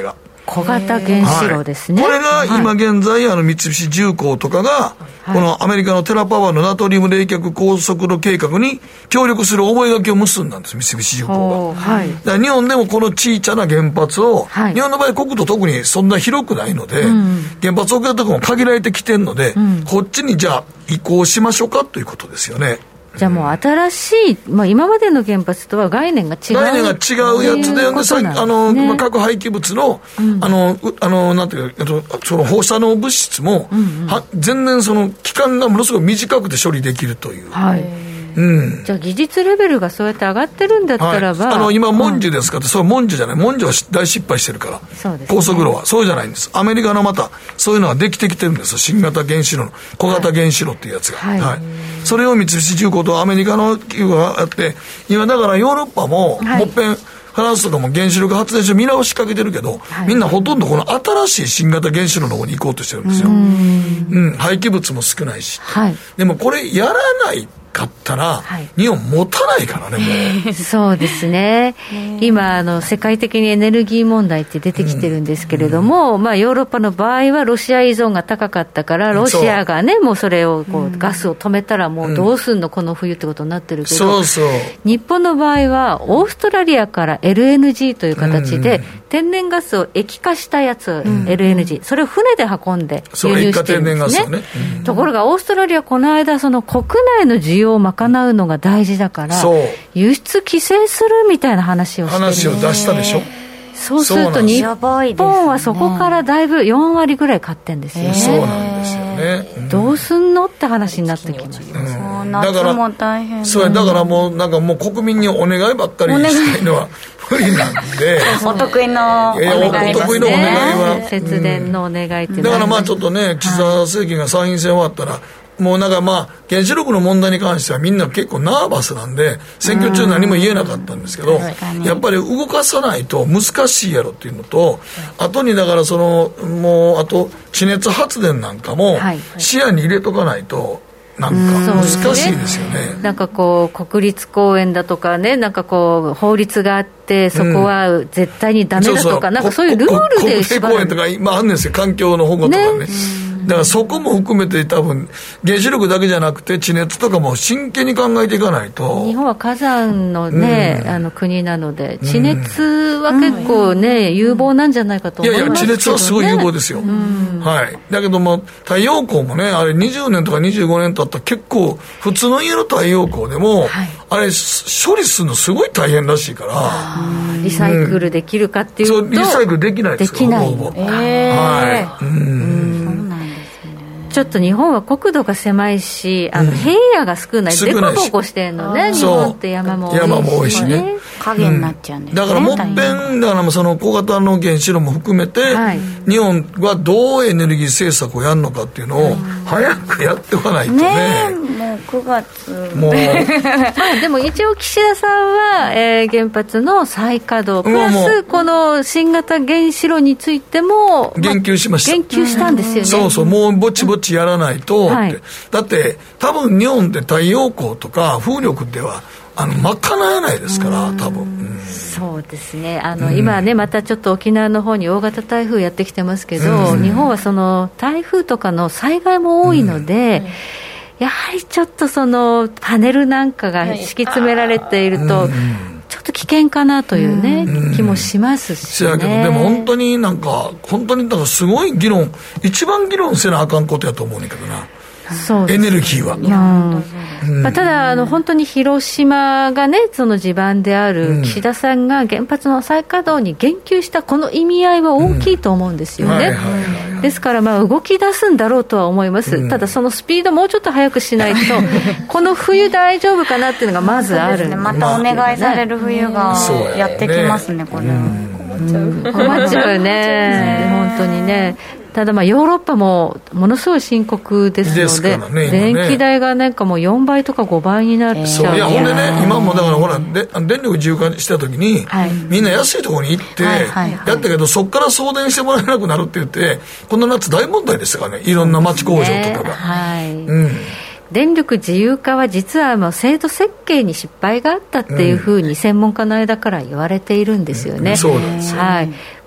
[SPEAKER 3] 小型原子炉ですね、
[SPEAKER 2] これが今現在三菱重工とかが、このアメリカのテラパワーのナトリウム冷却高速炉計画に協力する覚書を結んだんです、三菱重工が。だから日本でもこの小さな原発を、日本の場合国土特にそんな広くないので、原発を置けたところも限られてきてるので、こっちにじゃあ移行しましょうかということですよね。
[SPEAKER 3] じゃあもう新しい、今までの原発とは概念が違う
[SPEAKER 2] やつで、核廃棄物の、なんていうか、その放射能物質も、全然その期間がものすごく短くて処理できるという。
[SPEAKER 3] じゃあ技術レベルがそうやって上がってるんだったらば、
[SPEAKER 2] 今モンジュですかって、それはモンジュじゃない、モンジュは大失敗してるから、高速炉はそうじゃないんです。アメリカのまたそういうのができてきてるんですよ、新型原子炉の小型原子炉っていうやつが、それを三菱重工とアメリカの企業があって、今だからヨーロッパももっぺんフランスとかも原子力発電所見直しかけてるけど、みんなほとんどこの新しい新型原子炉の方に行こうとしてるんですよ。廃棄物も少ないし、でもこれやらないかったら、日本持たないからね、もう
[SPEAKER 3] そうですね。今世界的にエネルギー問題って出てきてるんですけれども、ヨーロッパの場合はロシア依存が高かったから、ロシアがねもうそれをガスを止めたらもうどうすんの、この冬ってことになってるけど、日本の場合はオーストラリアから LNG という形で、天然ガスを液化したやつ、LNG それを船で運んで輸入してるんですね。ところがオーストラリアこの間その国内の需要を賄うのが大事だから輸出規制するみたいな話をしてる、
[SPEAKER 2] 話を出したでしょ。
[SPEAKER 3] そうすると日本はそこからだいぶ4割ぐらい買ってるんですよね。
[SPEAKER 2] そうなんですよね、
[SPEAKER 3] どうすんのって話になってきます、
[SPEAKER 1] 夏も大変、
[SPEAKER 2] だからもう国民にお願いばっかりしたいのは無理なんで
[SPEAKER 1] お得意のお願いです
[SPEAKER 3] ね。節電のお願いって、
[SPEAKER 2] だからちょっとね、岸田政権が参院選終わったら、もう原子力の問題に関してはみんな結構ナーバスなんで、選挙中何も言えなかったんですけど、やっぱり動かさないと難しいやろっていうのと、後にだからもうあと地熱発電なんかも視野に入れとかないとなんか難しいですよね。
[SPEAKER 3] なんか国立公園だとかね、なんか法律があってそこは絶対にダメだとか、なんかそういうルールで
[SPEAKER 2] 縛られて国定公園とかあるんですよ、環境の保護とかね。だからそこも含めて多分原子力だけじゃなくて地熱とかも真剣に考えていかないと。
[SPEAKER 3] 日本は火山のね、国なので地熱は結構ね、有望なんじゃないかと思いますけどね。
[SPEAKER 2] 地熱はすごい有望ですよ、だけども太陽光もね、あれ20年とか25年経ったら結構普通の家の太陽光でも、あれ処理するのすごい大変らしいから、
[SPEAKER 3] リサイクルできるかっていうと、
[SPEAKER 2] そうリサイクルできないですよ。
[SPEAKER 3] できない。ちょっと日本は国土が狭いし、平野が少ない、でこぼこしてるのね、日本って山も多いしね、
[SPEAKER 1] 影になっちゃうんですね。
[SPEAKER 2] だからもっぺん、だからその小型の原子炉も含めて、日本はどうエネルギー政策をやるのかっていうのを早くやっておかないとね。
[SPEAKER 1] もう9月
[SPEAKER 2] もう
[SPEAKER 3] でも一応岸田さんは、原発の再稼働プラスこの新型原子炉についても
[SPEAKER 2] 言及しました。
[SPEAKER 3] 言及したんですよね。
[SPEAKER 2] そうもうぼちぼちやらないとって、だって多分日本で太陽光とか風力では賄えないですから、多分、
[SPEAKER 3] そうですね。今ね、またちょっと沖縄の方に大型台風やってきてますけど、日本はその台風とかの災害も多いので、やはりちょっとそのパネルなんかが敷き詰められていると、ちょっと危険かなというね、気もしますしね。
[SPEAKER 2] けどでも本当になんかすごい議論、一番議論せなあかんことやと思うねんけどな。エネルギーは、
[SPEAKER 3] ただ本当に広島がね、その地盤である岸田さんが原発の再稼働に言及したこの意味合いは大きいと思うんですよね。ですから動き出すんだろうとは思います、ただそのスピードもうちょっと速くしないとこの冬大丈夫かなっていうのがまずある、
[SPEAKER 1] またお願いされる冬がやってきますね、これ。
[SPEAKER 3] 困っちゃうね、本当にね。ただヨーロッパもものすごい深刻ですので、電気代がなんかもう4倍とか5倍になっちゃう。
[SPEAKER 2] いやほんでね、今もだからほら電力自由化した時に、みんな安いところに行ってやったけど、そこから送電してもらえなくなるって言って、この夏大問題でしたからね、いろんな町工場とかが、
[SPEAKER 3] 電力自由化は実は制度設計に失敗があったっていうふうに専門家の間から言われているんですよね。
[SPEAKER 2] そうなんですよ。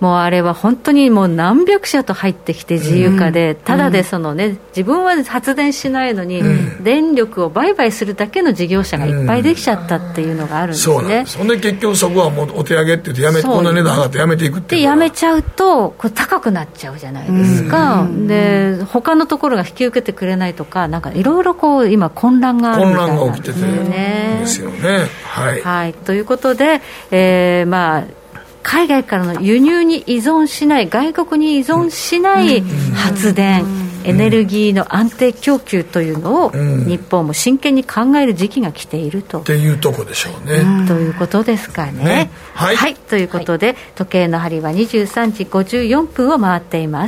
[SPEAKER 3] もうあれは本当にもう何百社と入ってきて自由化で、ただでそのね、自分は発電しないのに、電力を売買するだけの事業者がいっぱいできちゃったっていうのがあるんですね。
[SPEAKER 2] そうなんです。そんで結局そこはもうお手上げって言ってやめて、こんな値段上がってやめていくっていう。
[SPEAKER 3] でやめちゃうとこれ高くなっちゃうじゃないですか。で他のところが引き受けてくれないとか、なんかいろいろこう今混乱があるみたいなんですよね。
[SPEAKER 2] ですよね。はい、
[SPEAKER 3] はい、ということで、まあ海外からの輸入に依存しない、外国に依存しない発電、エネルギーの安定供給というのを日本も真剣に考える時期が来ていると
[SPEAKER 2] っていうとこでしょうね、
[SPEAKER 3] ということですか ね、はい、はい、ということで、時計の針は23時54分を回っています。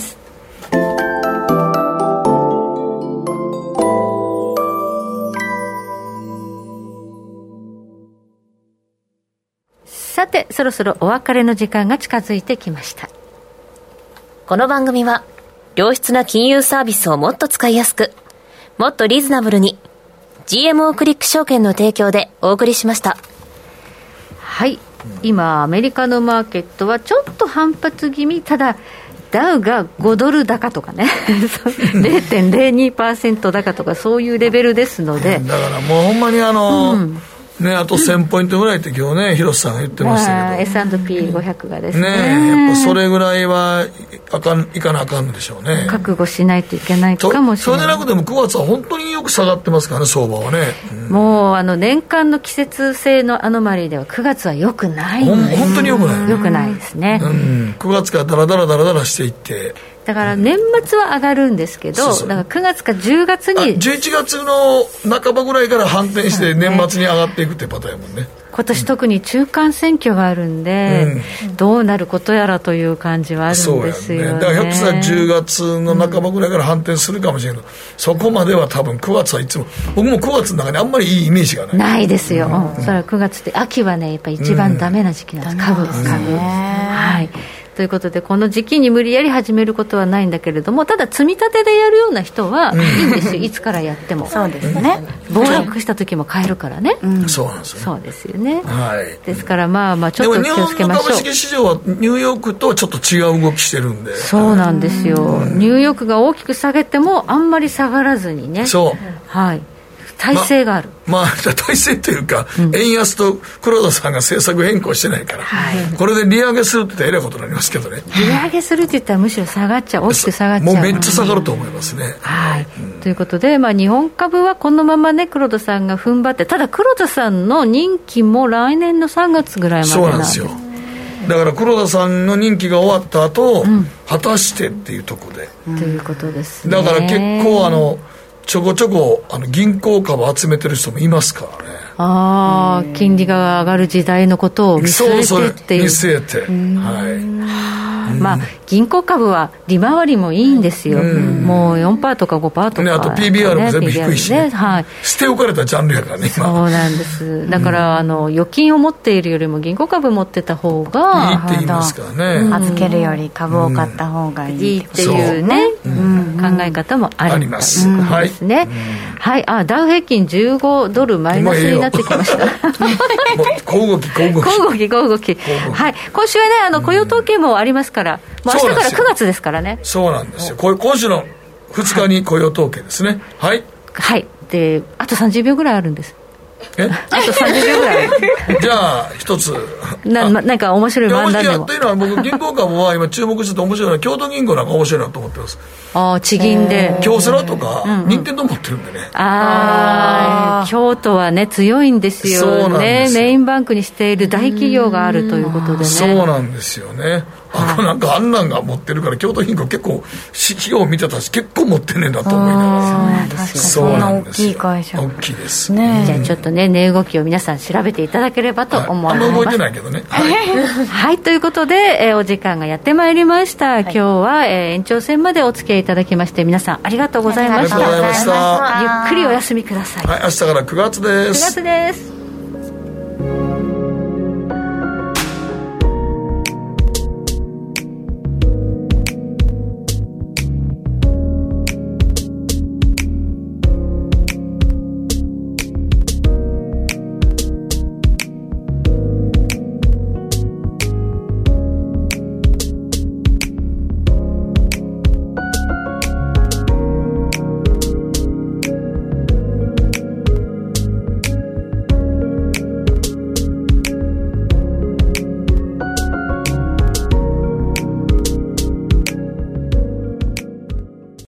[SPEAKER 3] さて、そろそろお別れの時間が近づいてきました。
[SPEAKER 10] この番組は良質な金融サービスをもっと使いやすく、もっとリーズナブルに GMO クリック証券の提供でお送りしました。
[SPEAKER 3] はい、今アメリカのマーケットはちょっと反発気味。ただダウが5ドル高とかね0.02% 高とかそういうレベルですので、
[SPEAKER 2] だからもうほんまにね、あと1000ポイントぐらいって今日ね、広瀬さんが言ってましたけど、
[SPEAKER 3] S&P500 がですね、
[SPEAKER 2] やっぱそれぐらいはいかなあかんのでしょうね。
[SPEAKER 3] 覚悟しないといけないかもしれない。
[SPEAKER 2] それでなくても9月は本当によく下がってますからね、相場はね、
[SPEAKER 3] もう年間の季節性のアノマリーでは9月は良くないんです。
[SPEAKER 2] 本当に良くない、
[SPEAKER 3] 良くないですね、
[SPEAKER 2] 9月からダラダラしていって、
[SPEAKER 3] だから年末は上がるんですけど、だから9月か10月に
[SPEAKER 2] 11月の半ばぐらいから反転して年末に上がっていくってパターンやもんね。
[SPEAKER 3] 今年特に中間選挙があるんで、どうなることやらという感じはあるんですよね。
[SPEAKER 2] だからひょっとしたら10月の半ばぐらいから反転するかもしれないけど、そこまでは多分9月はいつも、僕も9月の中にあんまりいいイメージが
[SPEAKER 3] ないですよ、それは9月って秋はねやっぱり一番ダメな時期なんです、株、はい。ということで、この時期に無理やり始めることはないんだけれども、ただ積み立てでやるような人はいいんですよ、いつからやっても。
[SPEAKER 1] そうですね、
[SPEAKER 3] 暴落した時も買えるからね、
[SPEAKER 2] そうなんですよね。
[SPEAKER 3] そうですよね、
[SPEAKER 2] はい、
[SPEAKER 3] ですからちょっと気をつけましょう。
[SPEAKER 2] でも日本の株式市場はニューヨークとちょっと違う動きしてるんで。
[SPEAKER 3] そうなんですよ、ニューヨークが大きく下げてもあんまり下がらずにね、
[SPEAKER 2] そう、
[SPEAKER 3] はい、体制がある、
[SPEAKER 2] 体制というか、円安と黒田さんが政策変更してないから、これで利上げするって言ったらえらいことになりますけどね。
[SPEAKER 3] 利上げするって言ったらむしろ下がっちゃう、大きく下がっちゃう、
[SPEAKER 2] もうめっちゃ下がると思いますね。
[SPEAKER 3] はい、ということで、日本株はこのままね、黒田さんが踏ん張って、ただ黒田さんの任期も来年の3月ぐらいまで
[SPEAKER 2] そうなんですよ。だから黒田さんの任期が終わった後、果たしてっていうところで、
[SPEAKER 3] ということですね。
[SPEAKER 2] だから結構ちょこちょこ銀行株集めてる人もいますからね。
[SPEAKER 3] 金利が上がる時代のことを見据えてっていう。
[SPEAKER 2] 見据えて、はい、
[SPEAKER 3] 銀行株は利回りもいいんですよ、もう 4% とか 5% とか、
[SPEAKER 2] ね、あと PBR も全部低いし、ね、
[SPEAKER 3] はい、
[SPEAKER 2] 捨て置かれたジャンルやからね、今。
[SPEAKER 3] そうなんです。だから、預金を持っているよりも銀行株持ってた方が
[SPEAKER 2] いいって言いますからね。
[SPEAKER 1] 預けるより株を買った方がいい
[SPEAKER 3] っていうね、考え方もあります。はい、ですね。はい、ダウ平均15ドルマイナスになってきました。
[SPEAKER 2] 小動き。
[SPEAKER 3] はい、今週はね、雇用統計もありますから、明日から9月ですからね。
[SPEAKER 2] そうなんですよ。今週の2日に雇用統計ですね。はい。
[SPEAKER 3] はい。で、あと30秒ぐらいあるんです。あと30秒ぐらい
[SPEAKER 2] じゃあ一つ
[SPEAKER 3] なんか面白い漫談でも。
[SPEAKER 2] というのは僕銀行株は今注目してて面白いのは京都銀行なんか面白いなと思ってます。
[SPEAKER 3] 地銀で
[SPEAKER 2] 京セラとか任天堂持ってるんでね。
[SPEAKER 3] 京都はね強いんですよ。そうなんですよ。メインバンクにしている大企業があるということでね。
[SPEAKER 2] そうなんですよね。なんかあんなんが持ってるから京都銀行結構企業を見てたし結構持ってねえんだと思いながら。
[SPEAKER 1] そうなんですよ。そんな大きい会社。
[SPEAKER 2] 大きいです
[SPEAKER 3] ね。じゃあちょっとね値動きを皆さん調べていただければと思います。
[SPEAKER 2] あんま動いてないけどね。
[SPEAKER 3] はい、ということで、お時間がやってまいりました。今日は、延長戦までお付き合いいただきまして皆さんありがとうございました。
[SPEAKER 2] ありがとうございました。
[SPEAKER 3] ゆっくりお休みください。
[SPEAKER 2] はい、明日から9月です。
[SPEAKER 3] 9月です。